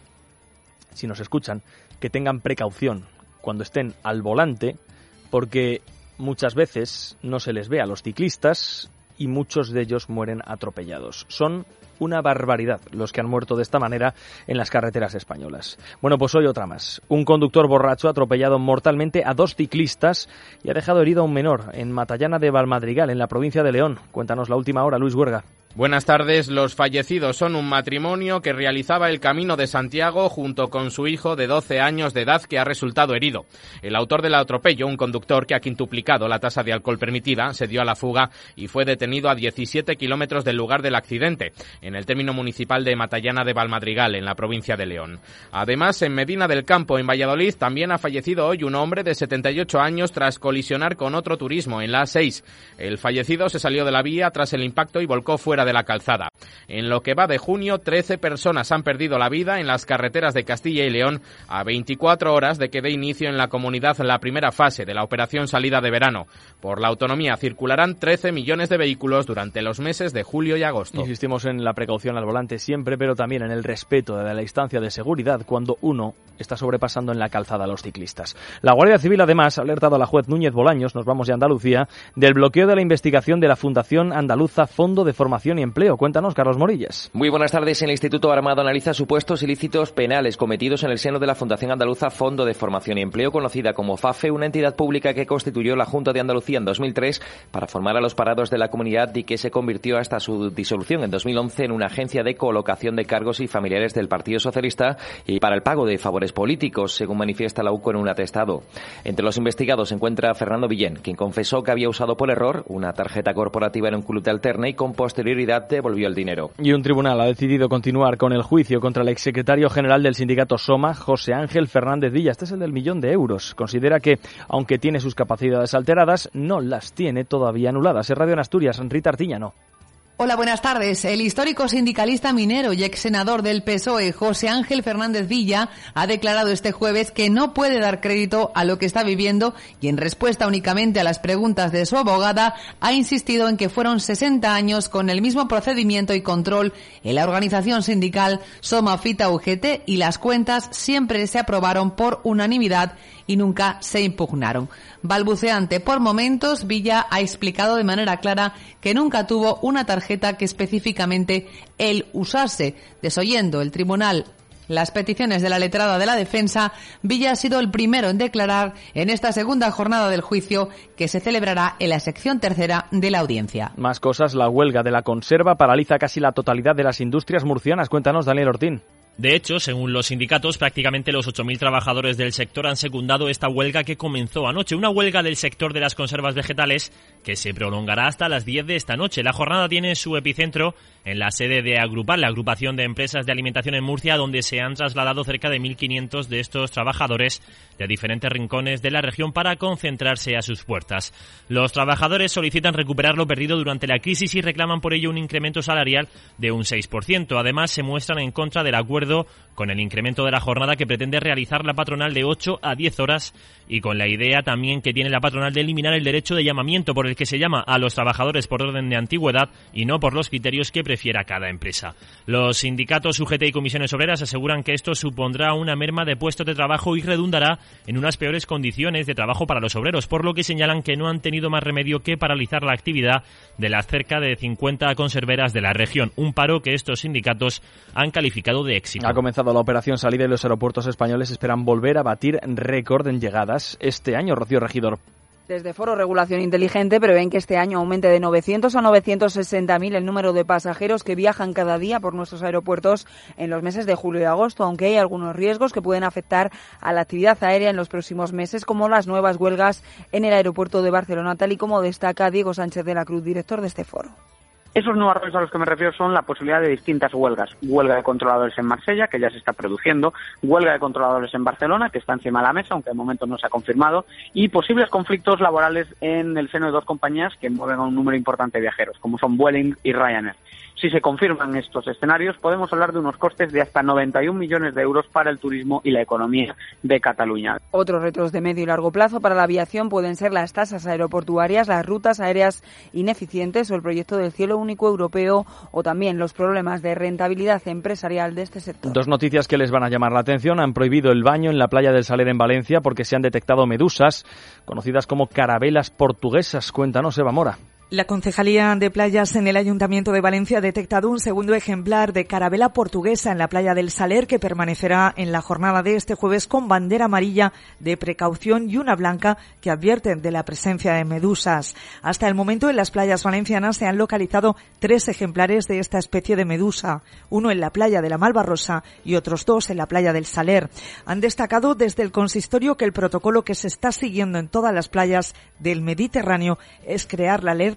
si nos escuchan, que tengan precaución cuando estén al volante, porque muchas veces no se les ve a los ciclistas y muchos de ellos mueren atropellados. Son una barbaridad los que han muerto de esta manera en las carreteras españolas. Bueno, pues hoy otra más. Un conductor borracho ha atropellado mortalmente a 2 ciclistas y ha dejado herido a un menor en Matallana de Valmadrigal, en la provincia de León. Cuéntanos la última hora, Luis Huerga. Buenas tardes. Los fallecidos son un matrimonio que realizaba el Camino de Santiago junto con su hijo de 12 años de edad, que ha resultado herido. El autor del atropello, un conductor que ha quintuplicado la tasa de alcohol permitida, se dio a la fuga y fue detenido a 17 kilómetros del lugar del accidente. En en el término municipal de Matallana de Valmadrigal, en la provincia de León. Además, en Medina del Campo, en Valladolid, también ha fallecido hoy un hombre de 78 años tras colisionar con otro turismo en la A6. El fallecido se salió de la vía tras el impacto y volcó fuera de la calzada. En lo que va de junio, 13 personas han perdido la vida en las carreteras de Castilla y León a 24 horas de que dé inicio en la comunidad la primera fase de la operación salida de verano. Por la autonomía circularán 13 millones de vehículos durante los meses de julio y agosto. Insistimos en la precaución al volante siempre, pero también en el respeto de la distancia de seguridad cuando uno está sobrepasando en la calzada a los ciclistas. La Guardia Civil además ha alertado a la juez Núñez Bolaños, nos vamos de Andalucía, del bloqueo de la investigación de la Fundación Andaluza Fondo de Formación y Empleo. Cuéntanos, Carlos Morillas. Muy buenas tardes. El Instituto Armado analiza supuestos ilícitos penales cometidos en el seno de la Fundación Andaluza Fondo de Formación y Empleo, conocida como FAFE, una entidad pública que constituyó la Junta de Andalucía en 2003 para formar a los parados de la comunidad y que se convirtió hasta su disolución en 2011 en una agencia de colocación de cargos y familiares del Partido Socialista y para el pago de favores políticos, según manifiesta la UCO en un atestado. Entre los investigados se encuentra Fernando Villén, quien confesó que había usado por error una tarjeta corporativa en un club de Alterna y con posterioridad devolvió el dinero. Y un tribunal ha decidido continuar con el juicio contra el exsecretario general del sindicato SOMA, José Ángel Fernández Villa. Este es el del $1.000.000. Considera que, aunque tiene sus capacidades alteradas, no las tiene todavía anuladas. Es Radio en Asturias, Rita Artiñano. Hola, buenas tardes. El histórico sindicalista minero y ex senador del PSOE, José Ángel Fernández Villa, ha declarado este jueves que no puede dar crédito a lo que está viviendo y, en respuesta únicamente a las preguntas de su abogada, ha insistido en que fueron 60 años con el mismo procedimiento y control en la organización sindical SOMA-FITA-UGT y las cuentas siempre se aprobaron por unanimidad y nunca se impugnaron. Balbuceante por momentos, Villa ha explicado de manera clara que nunca tuvo una tarjeta que específicamente él usase. Desoyendo el tribunal las peticiones de la letrada de la defensa, Villa ha sido el primero en declarar en esta segunda jornada del juicio que se celebrará en la sección tercera de la audiencia. Más cosas, la huelga de la conserva paraliza casi la totalidad de las industrias murcianas. Cuéntanos, Daniel Ortín. De hecho, según los sindicatos, prácticamente los 8.000 trabajadores del sector han secundado esta huelga que comenzó anoche. Una huelga del sector de las conservas vegetales que se prolongará hasta las 10 de esta noche. La jornada tiene su epicentro en la sede de Agrupar, la agrupación de empresas de alimentación en Murcia, donde se han trasladado cerca de 1.500 de estos trabajadores de diferentes rincones de la región para concentrarse a sus puertas. Los trabajadores solicitan recuperar lo perdido durante la crisis y reclaman por ello un incremento salarial de un 6%. Además, se muestran en contra del acuerdo con el incremento de la jornada que pretende realizar la patronal de 8 a 10 horas y con la idea también que tiene la patronal de eliminar el derecho de llamamiento por el que se llama a los trabajadores por orden de antigüedad y no por los criterios que prefiera cada empresa. Los sindicatos UGT y comisiones obreras aseguran que esto supondrá una merma de puestos de trabajo y redundará en unas peores condiciones de trabajo para los obreros, por lo que señalan que no han tenido más remedio que paralizar la actividad de las cerca de 50 conserveras de la región, un paro que estos sindicatos han calificado de éxito. Ha comenzado la operación salida y los aeropuertos españoles esperan volver a batir récord en llegadas este año. Rocío Regidor. Desde Foro Regulación Inteligente prevén que este año aumente de 900 a 960.000 el número de pasajeros que viajan cada día por nuestros aeropuertos en los meses de julio y agosto, aunque hay algunos riesgos que pueden afectar a la actividad aérea en los próximos meses, como las nuevas huelgas en el aeropuerto de Barcelona, tal y como destaca Diego Sánchez de la Cruz, director de este foro. Esos nuevos roles a los que me refiero son la posibilidad de distintas huelgas. Huelga de controladores en Marsella, que ya se está produciendo, huelga de controladores en Barcelona, que está encima de la mesa, aunque de momento no se ha confirmado, y posibles conflictos laborales en el seno de dos compañías que mueven a un número importante de viajeros, como son Vueling y Ryanair. Si se confirman estos escenarios, podemos hablar de unos costes de hasta 91 millones de euros para el turismo y la economía de Cataluña. Otros retos de medio y largo plazo para la aviación pueden ser las tasas aeroportuarias, las rutas aéreas ineficientes o el proyecto del cielo único europeo, o también los problemas de rentabilidad empresarial de este sector. Dos noticias que les van a llamar la atención. Han prohibido el baño en la playa del Saler en Valencia porque se han detectado medusas, conocidas como carabelas portuguesas. Cuéntanos, Eva Mora. La Concejalía de Playas en el Ayuntamiento de Valencia ha detectado un segundo ejemplar de carabela portuguesa en la playa del Saler, que permanecerá en la jornada de este jueves con bandera amarilla de precaución y una blanca que advierten de la presencia de medusas. Hasta el momento en las playas valencianas se han localizado 3 ejemplares de esta especie de medusa, uno en la playa de la Malvarrosa y otros 2 en la playa del Saler. Han destacado desde el consistorio que el protocolo que se está siguiendo en todas las playas del Mediterráneo es crear la alerta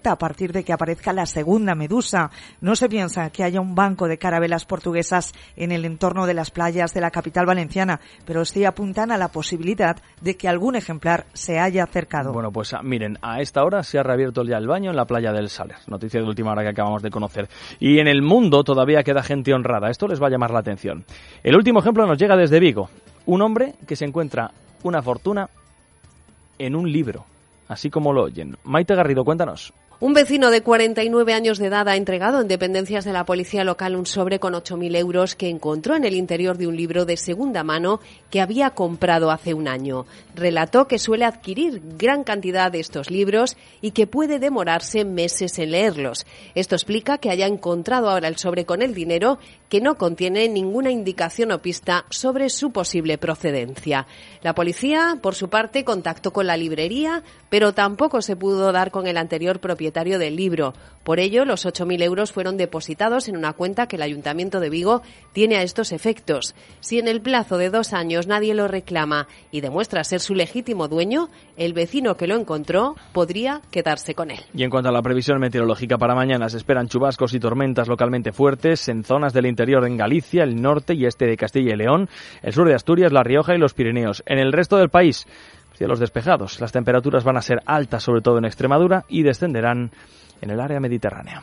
directa a partir de que aparezca la segunda medusa. No se piensa que haya un banco de carabelas portuguesas en el entorno de las playas de la capital valenciana, pero sí apuntan a la posibilidad de que algún ejemplar se haya acercado. Bueno, pues miren, a esta hora se ha reabierto ya el baño en la playa del Saler. Noticia de última hora que acabamos de conocer. Y en el mundo todavía queda gente honrada. Esto les va a llamar la atención. El último ejemplo nos llega desde Vigo. Un hombre que se encuentra una fortuna en un libro, así como lo oyen. Maite Garrido, cuéntanos. Un vecino de 49 años de edad ha entregado en dependencias de la policía local un sobre con 8.000 euros que encontró en el interior de un libro de segunda mano que había comprado hace un año. Relató que suele adquirir gran cantidad de estos libros y que puede demorarse meses en leerlos. Esto explica que haya encontrado ahora el sobre con el dinero que no contiene ninguna indicación o pista sobre su posible procedencia. La policía, por su parte, contactó con la librería, pero tampoco se pudo dar con el anterior propietario del libro. Por ello, los 8.000 euros fueron depositados en una cuenta que el Ayuntamiento de Vigo tiene a estos efectos. Si en el plazo de 2 años nadie lo reclama y demuestra ser su legítimo dueño, el vecino que lo encontró podría quedarse con él. Y en cuanto a la previsión meteorológica para mañana, se esperan chubascos y tormentas localmente fuertes en zonas del interior en Galicia, el norte y este de Castilla y León, el sur de Asturias, La Rioja y los Pirineos. En el resto del país, cielos despejados. Las temperaturas van a ser altas, sobre todo en Extremadura, y descenderán en el área mediterránea.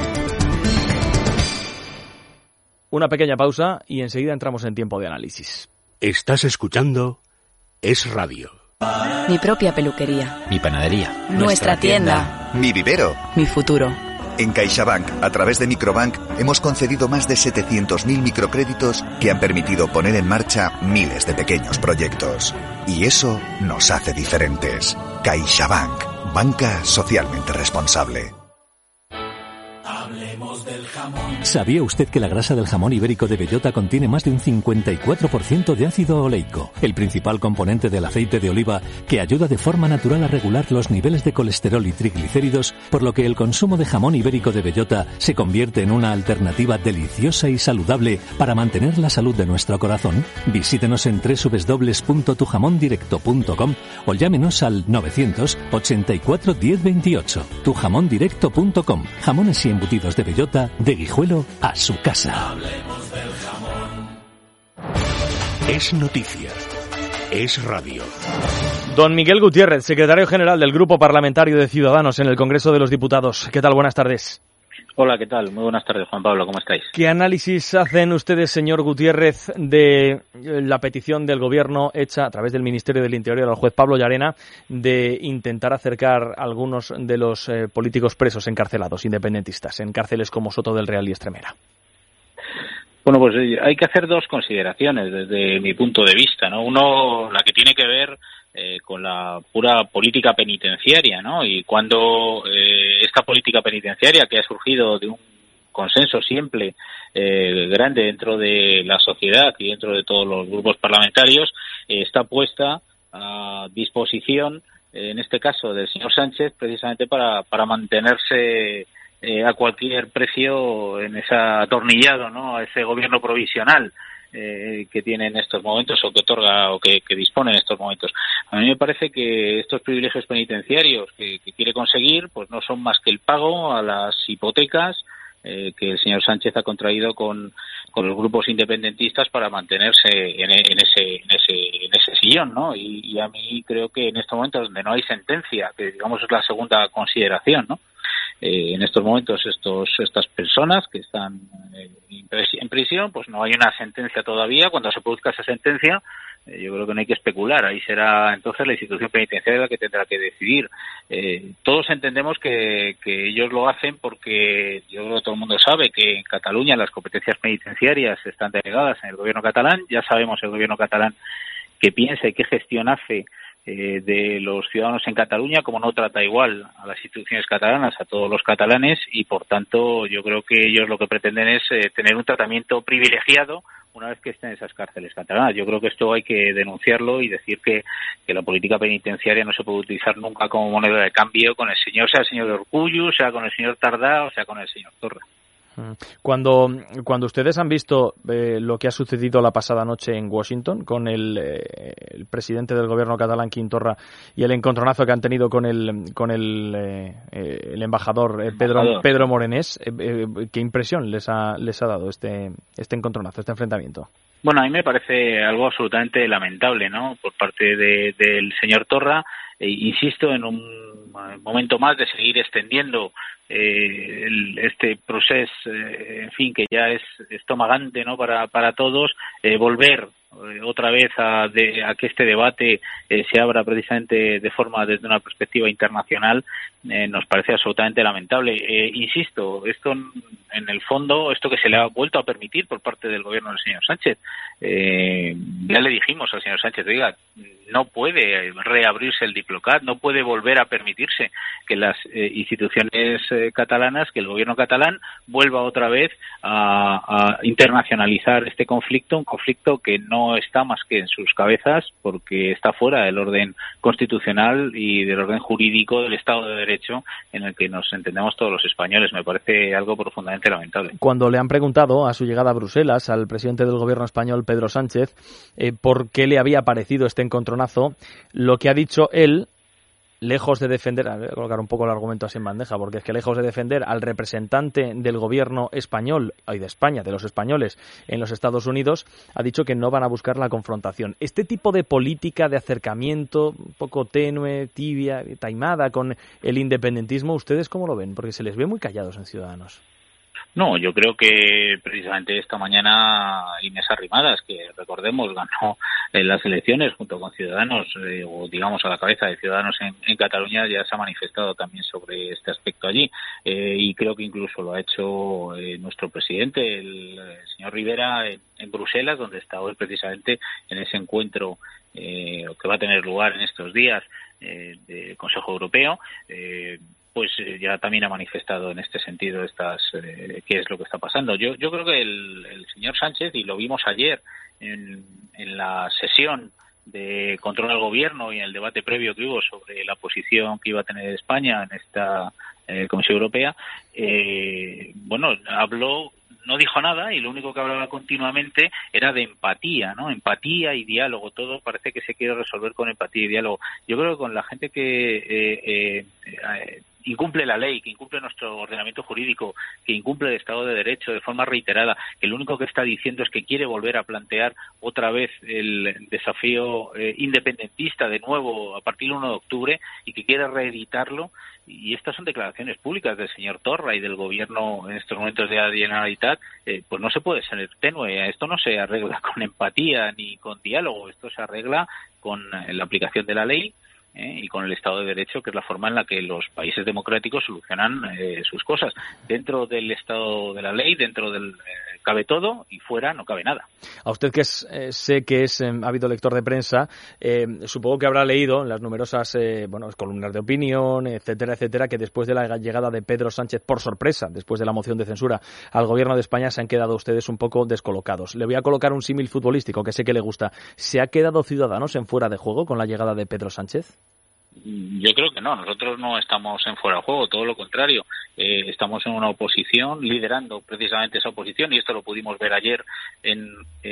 Una pequeña pausa y enseguida entramos en tiempo de análisis. Estás escuchando Es Radio. Mi propia peluquería. Mi panadería. Nuestra tienda. Mi vivero. Mi futuro. En CaixaBank, a través de Microbank, hemos concedido más de 700.000 microcréditos que han permitido poner en marcha miles de pequeños proyectos. Y eso nos hace diferentes. CaixaBank, banca socialmente responsable. Hablemos del jamón. ¿Sabía usted que la grasa del jamón ibérico de bellota contiene más de un 54% de ácido oleico, el principal componente del aceite de oliva que ayuda de forma natural a regular los niveles de colesterol y triglicéridos, por lo que el consumo de jamón ibérico de bellota se convierte en una alternativa deliciosa y saludable para mantener la salud de nuestro corazón? Visítenos en www.tujamondirecto.com o llámenos al 984 1028. Tujamondirecto.com. Jamones y embutidos de bellota, de Guijuelo a su casa. Hablemos del jamón. Es noticia. Es radio. Don Miguel Gutiérrez, secretario general del Grupo Parlamentario de Ciudadanos en el Congreso de los Diputados. ¿Qué tal? Buenas tardes. Hola, ¿qué tal? Muy buenas tardes, Juan Pablo, ¿cómo estáis? ¿Qué análisis hacen ustedes, señor Gutiérrez, de la petición del Gobierno hecha a través del Ministerio del Interior al juez Pablo Llarena de intentar acercar a algunos de los políticos presos encarcelados, independentistas, en cárceles como Soto del Real y Extremera? Bueno, pues hay que hacer dos consideraciones desde mi punto de vista, ¿no? Uno, la que tiene que ver con la pura política penitenciaria, ¿no? Y cuando esta política penitenciaria, que ha surgido de un consenso siempre grande dentro de la sociedad y dentro de todos los grupos parlamentarios, está puesta a disposición, en este caso del señor Sánchez, precisamente para mantenerse a cualquier precio en ese atornillado, ¿no? A ese gobierno provisional que tiene en estos momentos o que otorga o que dispone en estos momentos. A mí me parece que estos privilegios penitenciarios que quiere conseguir pues no son más que el pago a las hipotecas que el señor Sánchez ha contraído con los grupos independentistas para mantenerse en ese sillón, ¿no? Y a mí creo que en estos momentos donde no hay sentencia, que digamos es la segunda consideración, ¿no? En estos momentos estas personas que están en prisión, pues no hay una sentencia todavía. Cuando se produzca esa sentencia, yo creo que no hay que especular. Ahí será entonces la institución penitenciaria la que tendrá que decidir. Todos entendemos que ellos lo hacen porque yo creo que todo el mundo sabe que en Cataluña las competencias penitenciarias están delegadas en el gobierno catalán. Ya sabemos el gobierno catalán qué piensa y qué gestión hace de los ciudadanos en Cataluña, como no trata igual a las instituciones catalanas, a todos los catalanes, y por tanto yo creo que ellos lo que pretenden es tener un tratamiento privilegiado una vez que estén en esas cárceles catalanas. Yo creo que esto hay que denunciarlo y decir que la política penitenciaria no se puede utilizar nunca como moneda de cambio con el señor, sea el señor Urkullu, sea con el señor Tardá o sea con el señor Torra. Cuando ustedes han visto lo que ha sucedido la pasada noche en Washington con el presidente del gobierno catalán, Quim Torra, y el encontronazo que han tenido con el embajador Pedro Morenés, ¿qué impresión les ha dado este encontronazo, este enfrentamiento? Bueno, a mí me parece algo absolutamente lamentable, ¿no?, por parte del señor Torra. Insisto en un momento más de seguir extendiendo este proceso, en fin, que ya es estomagante, ¿no?, para todos, volver otra vez a que este debate se abra precisamente desde una perspectiva internacional, nos parece absolutamente lamentable. Insisto, esto en el fondo, esto que se le ha vuelto a permitir por parte del gobierno del señor Sánchez, ya le dijimos al señor Sánchez, oiga, no puede reabrirse el Diplocat, no puede volver a permitirse que las instituciones catalanas, que el gobierno catalán vuelva otra vez a internacionalizar este conflicto, un conflicto que no está más que en sus cabezas porque está fuera del orden constitucional y del orden jurídico del Estado de Derecho en el que nos entendemos todos los españoles. Me parece algo profundamente lamentable. Cuando le han preguntado a su llegada a Bruselas al presidente del gobierno español, Pedro Sánchez, por qué le había parecido este encontronazo, lo que ha dicho él, lejos de defender, voy a colocar un poco el argumento así en bandeja, porque es que lejos de defender al representante del gobierno español y de España, de los españoles en los Estados Unidos, ha dicho que no van a buscar la confrontación. Este tipo de política de acercamiento un poco tenue, tibia, taimada con el independentismo, ¿ustedes cómo lo ven? Porque se les ve muy callados en Ciudadanos. No, yo creo que precisamente esta mañana Inés Arrimadas, que recordemos ganó las elecciones junto con Ciudadanos, o digamos a la cabeza de Ciudadanos en Cataluña, ya se ha manifestado también sobre este aspecto allí, y creo que incluso lo ha hecho nuestro presidente, el señor Rivera, en Bruselas, donde está hoy precisamente en ese encuentro que va a tener lugar en estos días del Consejo Europeo. Pues ya también ha manifestado en este sentido qué es lo que está pasando. Yo creo que el señor Sánchez, y lo vimos ayer en la sesión de control al gobierno y en el debate previo que hubo sobre la posición que iba a tener España en esta Comisión Europea, no dijo nada y lo único que hablaba continuamente era de empatía, ¿no? Empatía y diálogo. Todo parece que se quiere resolver con empatía y diálogo. Yo creo que con la gente que incumple la ley, que incumple nuestro ordenamiento jurídico, que incumple el Estado de Derecho de forma reiterada, que lo único que está diciendo es que quiere volver a plantear otra vez el desafío independentista de nuevo a partir del 1 de octubre y que quiere reeditarlo. Y estas son declaraciones públicas del señor Torra y del gobierno en estos momentos de la Generalitat, pues no se puede ser tenue. Esto no se arregla con empatía ni con diálogo, esto se arregla con la aplicación de la ley y con el Estado de Derecho, que es la forma en la que los países democráticos solucionan sus cosas. Dentro del Estado de la ley, dentro del cabe todo y fuera no cabe nada. A usted que sé que es ávido lector de prensa, supongo que habrá leído en las numerosas columnas de opinión, etcétera, etcétera, que después de la llegada de Pedro Sánchez, por sorpresa, después de la moción de censura al gobierno de España, se han quedado ustedes un poco descolocados. Le voy a colocar un símil futbolístico que sé que le gusta. ¿Se ha quedado Ciudadanos en fuera de juego con la llegada de Pedro Sánchez? Yo creo que no, nosotros no estamos en fuera de juego, todo lo contrario, estamos en una oposición, liderando precisamente esa oposición, y esto lo pudimos ver ayer en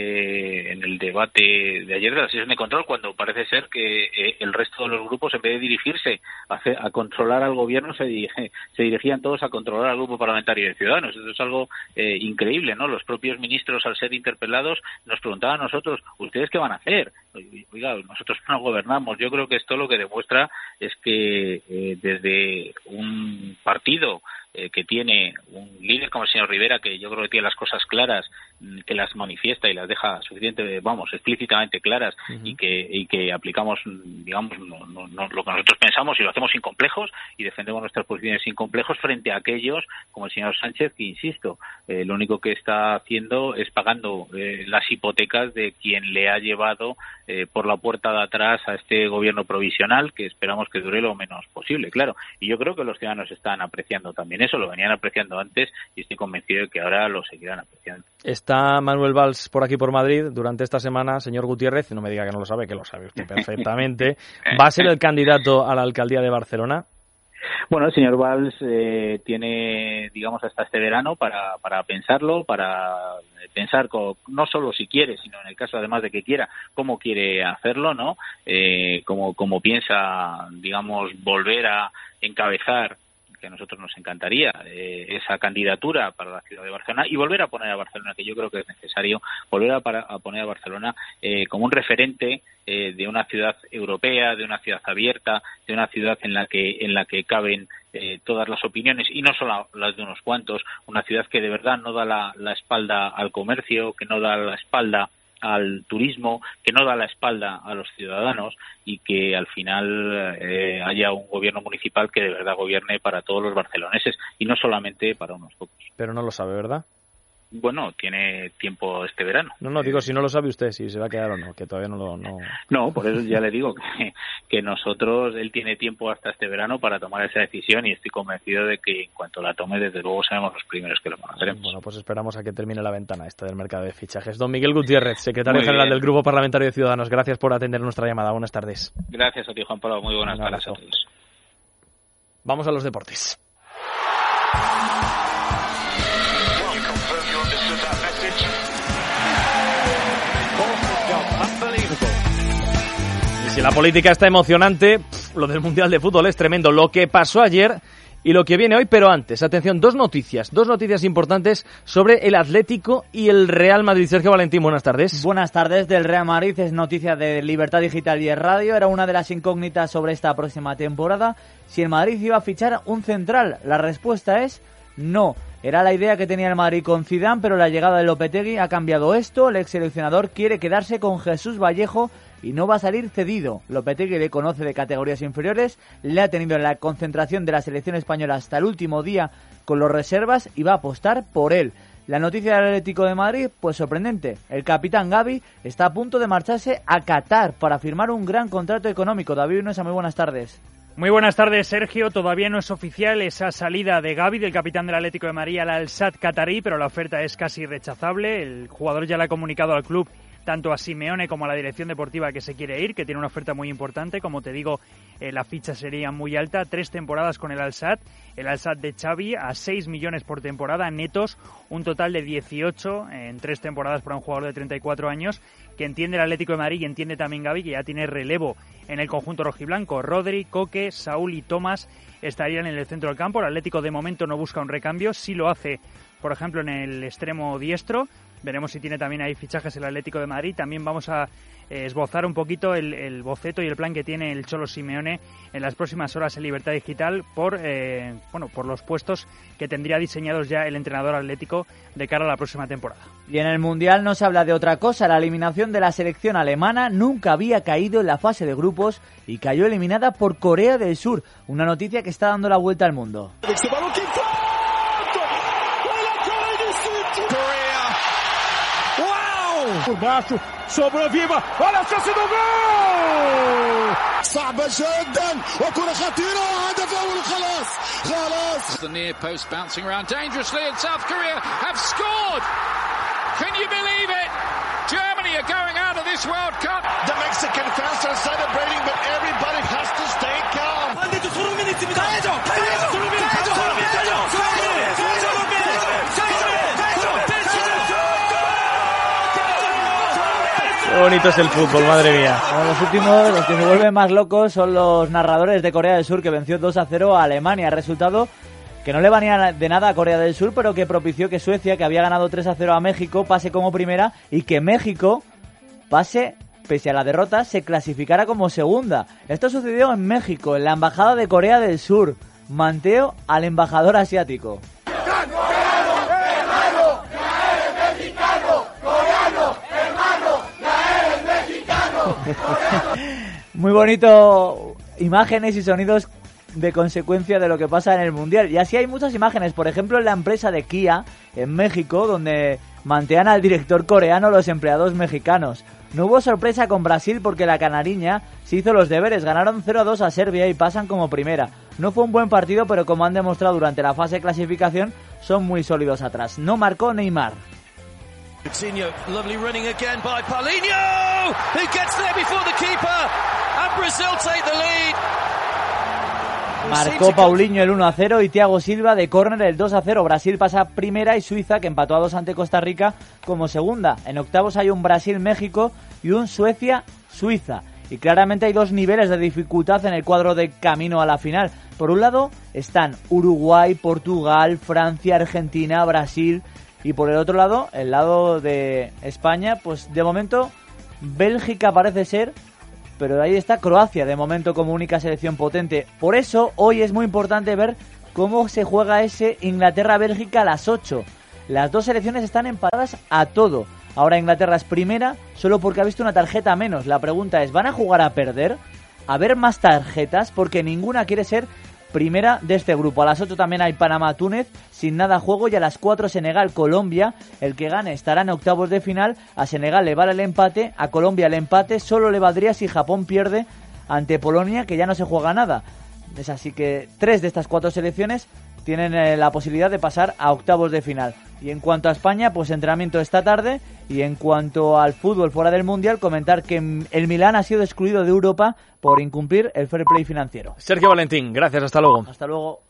el debate de ayer de la sesión de control, cuando parece ser que el resto de los grupos, en vez de dirigirse a controlar al gobierno, se dirigían todos a controlar al grupo parlamentario de Ciudadanos. Eso es algo increíble, ¿no? Los propios ministros, al ser interpelados, nos preguntaban a nosotros, ¿ustedes qué van a hacer? Oiga, nosotros no gobernamos. Yo creo que esto lo que demuestra es que desde un partido que tiene un líder como el señor Rivera, que yo creo que tiene las cosas claras, que las manifiesta y las deja explícitamente claras, y que aplicamos, digamos, lo que nosotros pensamos y lo hacemos sin complejos y defendemos nuestras posiciones sin complejos frente a aquellos como el señor Sánchez, que, insisto, lo único que está haciendo es pagando las hipotecas de quien le ha llevado por la puerta de atrás a este gobierno provisional, que esperamos que dure lo menos posible, claro. Y yo creo que los ciudadanos están apreciando también eso, lo venían apreciando antes y estoy convencido de que ahora lo seguirán apreciando. Está Manuel Valls por aquí por Madrid durante esta semana. Señor Gutiérrez, no me diga que no lo sabe, que lo sabe usted perfectamente. ¿Va a ser el candidato a la alcaldía de Barcelona? Bueno, el señor Valls tiene, digamos, hasta este verano para pensarlo, para pensar no solo si quiere, sino en el caso además de que quiera, cómo quiere hacerlo, ¿no? Cómo piensa, digamos, volver a encabezar, que a nosotros nos encantaría, esa candidatura para la ciudad de Barcelona y volver a poner a Barcelona, que yo creo que es necesario, volver a poner a Barcelona como un referente de una ciudad europea, de una ciudad abierta, de una ciudad en la que caben todas las opiniones y no solo las de unos cuantos, una ciudad que de verdad no da la espalda al comercio, que no da la espalda al turismo, que no da la espalda a los ciudadanos y que al final haya un gobierno municipal que de verdad gobierne para todos los barceloneses y no solamente para unos pocos. Pero no lo sabe, ¿verdad? Bueno, tiene tiempo este verano. No, digo, si no lo sabe usted, si se va a quedar o no, que todavía no... No, por eso ya le digo que nosotros, él tiene tiempo hasta este verano para tomar esa decisión y estoy convencido de que en cuanto la tome, desde luego seremos los primeros que lo conoceremos. Bueno, pues esperamos a que termine la ventana esta del mercado de fichajes. Don Miguel Gutiérrez, secretario general del Grupo Parlamentario de Ciudadanos, gracias por atender nuestra llamada. Buenas tardes. Gracias a ti, Juan Pablo. Muy buenas tardes a todos. Vamos a los deportes. Y si la política está emocionante, lo del Mundial de Fútbol es tremendo. Lo que pasó ayer y lo que viene hoy, pero antes, atención, dos noticias importantes sobre el Atlético y el Real Madrid. Sergio Valentín, buenas tardes. Buenas tardes. Del Real Madrid es noticia de Libertad Digital y Radio. Era una de las incógnitas sobre esta próxima temporada. Si el Madrid iba a fichar un central, la respuesta es no. Era la idea que tenía el Madrid con Zidane, pero la llegada de Lopetegui ha cambiado esto. El ex seleccionador quiere quedarse con Jesús Vallejo y no va a salir cedido. Lopetegui le conoce de categorías inferiores, le ha tenido en la concentración de la selección española hasta el último día con los reservas y va a apostar por él. La noticia del Atlético de Madrid, pues sorprendente. El capitán Gavi está a punto de marcharse a Qatar para firmar un gran contrato económico. David Nuesa, muy buenas tardes. Muy buenas tardes, Sergio. Todavía no es oficial esa salida de Gavi, del capitán del Atlético de Madrid, al Al-Sadd qatarí, pero la oferta es casi rechazable. El jugador ya le ha comunicado al club, tanto a Simeone como a la dirección deportiva, que se quiere ir, que tiene una oferta muy importante. Como te digo, la ficha sería muy alta. 3 temporadas con el Al-Sadd de Xavi, a 6 millones por temporada netos, un total de 18 en 3 temporadas para un jugador de 34 años, que entiende el Atlético de Madrid y entiende también Gavi, que ya tiene relevo en el conjunto rojiblanco. Rodri, Coque, Saúl y Tomás estarían en el centro del campo. El Atlético de momento no busca un recambio, sí lo hace, por ejemplo, en el extremo diestro. Veremos si tiene también ahí fichajes el Atlético de Madrid. También vamos a esbozar un poquito el boceto y el plan que tiene el Cholo Simeone en las próximas horas en Libertad Digital por los puestos que tendría diseñados ya el entrenador atlético de cara a la próxima temporada. Y en el Mundial no se habla de otra cosa. La eliminación de la selección alemana nunca había caído en la fase de grupos y cayó eliminada por Corea del Sur. Una noticia que está dando la vuelta al mundo. Por baixo, sobrou viva, olha a chance do gol! صعبة جدا وكرة خطيرة وهدف أول خلاص. The near post bouncing around dangerously and South Korea have scored! Can you believe it? Germany are going out of this World Cup. The Mexican fans are celebrating, but everybody has to stay calm. 반대쪽 손흥민이 있습니다. 가야죠! Qué bonito es el fútbol, madre mía. Bueno, los que se vuelven más locos son los narradores de Corea del Sur, que venció 2-0 a Alemania. Resultado que no le valía de nada a Corea del Sur, pero que propició que Suecia, que había ganado 3-0 a México, pase como primera y que México pase, pese a la derrota, se clasificara como segunda. Esto sucedió en México, en la embajada de Corea del Sur. Manteo al embajador asiático. Muy bonito, imágenes y sonidos de consecuencia de lo que pasa en el Mundial. Y así hay muchas imágenes, por ejemplo en la empresa de Kia en México, donde mantean al director coreano los empleados mexicanos. No hubo sorpresa con Brasil porque la canariña se hizo los deberes, ganaron 0-2 a Serbia y pasan como primera. No fue un buen partido, pero como han demostrado durante la fase de clasificación, son muy sólidos atrás. No marcó Neymar. Coutinho, lovely running again by Paulinho, who gets there before the keeper, and Brazil take the lead. Marcó Paulinho el 1-0 y Thiago Silva de córner el 2-0. Brasil pasa primera y Suiza, que empató a 2 ante Costa Rica, como segunda. En octavos hay un Brasil-México y un Suecia-Suiza. Y claramente hay 2 niveles de dificultad en el cuadro de camino a la final. Por un lado están Uruguay, Portugal, Francia, Argentina, Brasil. Y por el otro lado, el lado de España, pues de momento Bélgica parece ser, pero ahí está Croacia, de momento como única selección potente. Por eso hoy es muy importante ver cómo se juega ese Inglaterra-Bélgica a las 8. Las 2 selecciones están empatadas a todo. Ahora Inglaterra es primera solo porque ha visto una tarjeta menos. La pregunta es, ¿van a jugar a perder? ¿A ver más tarjetas? Porque ninguna quiere ser primera de este grupo. A las 8 también hay Panamá-Túnez sin nada a juego, y a las 4 Senegal-Colombia. El que gane estará en octavos de final. A Senegal le vale el empate, a Colombia el empate solo le valdría si Japón pierde ante Polonia, que ya no se juega nada. Es así que 3 de estas 4 selecciones tienen la posibilidad de pasar a octavos de final. Y en cuanto a España, pues entrenamiento esta tarde. Y en cuanto al fútbol fuera del Mundial, comentar que el Milán ha sido excluido de Europa por incumplir el fair play financiero. Sergio Valentín, gracias, hasta luego. Hasta luego.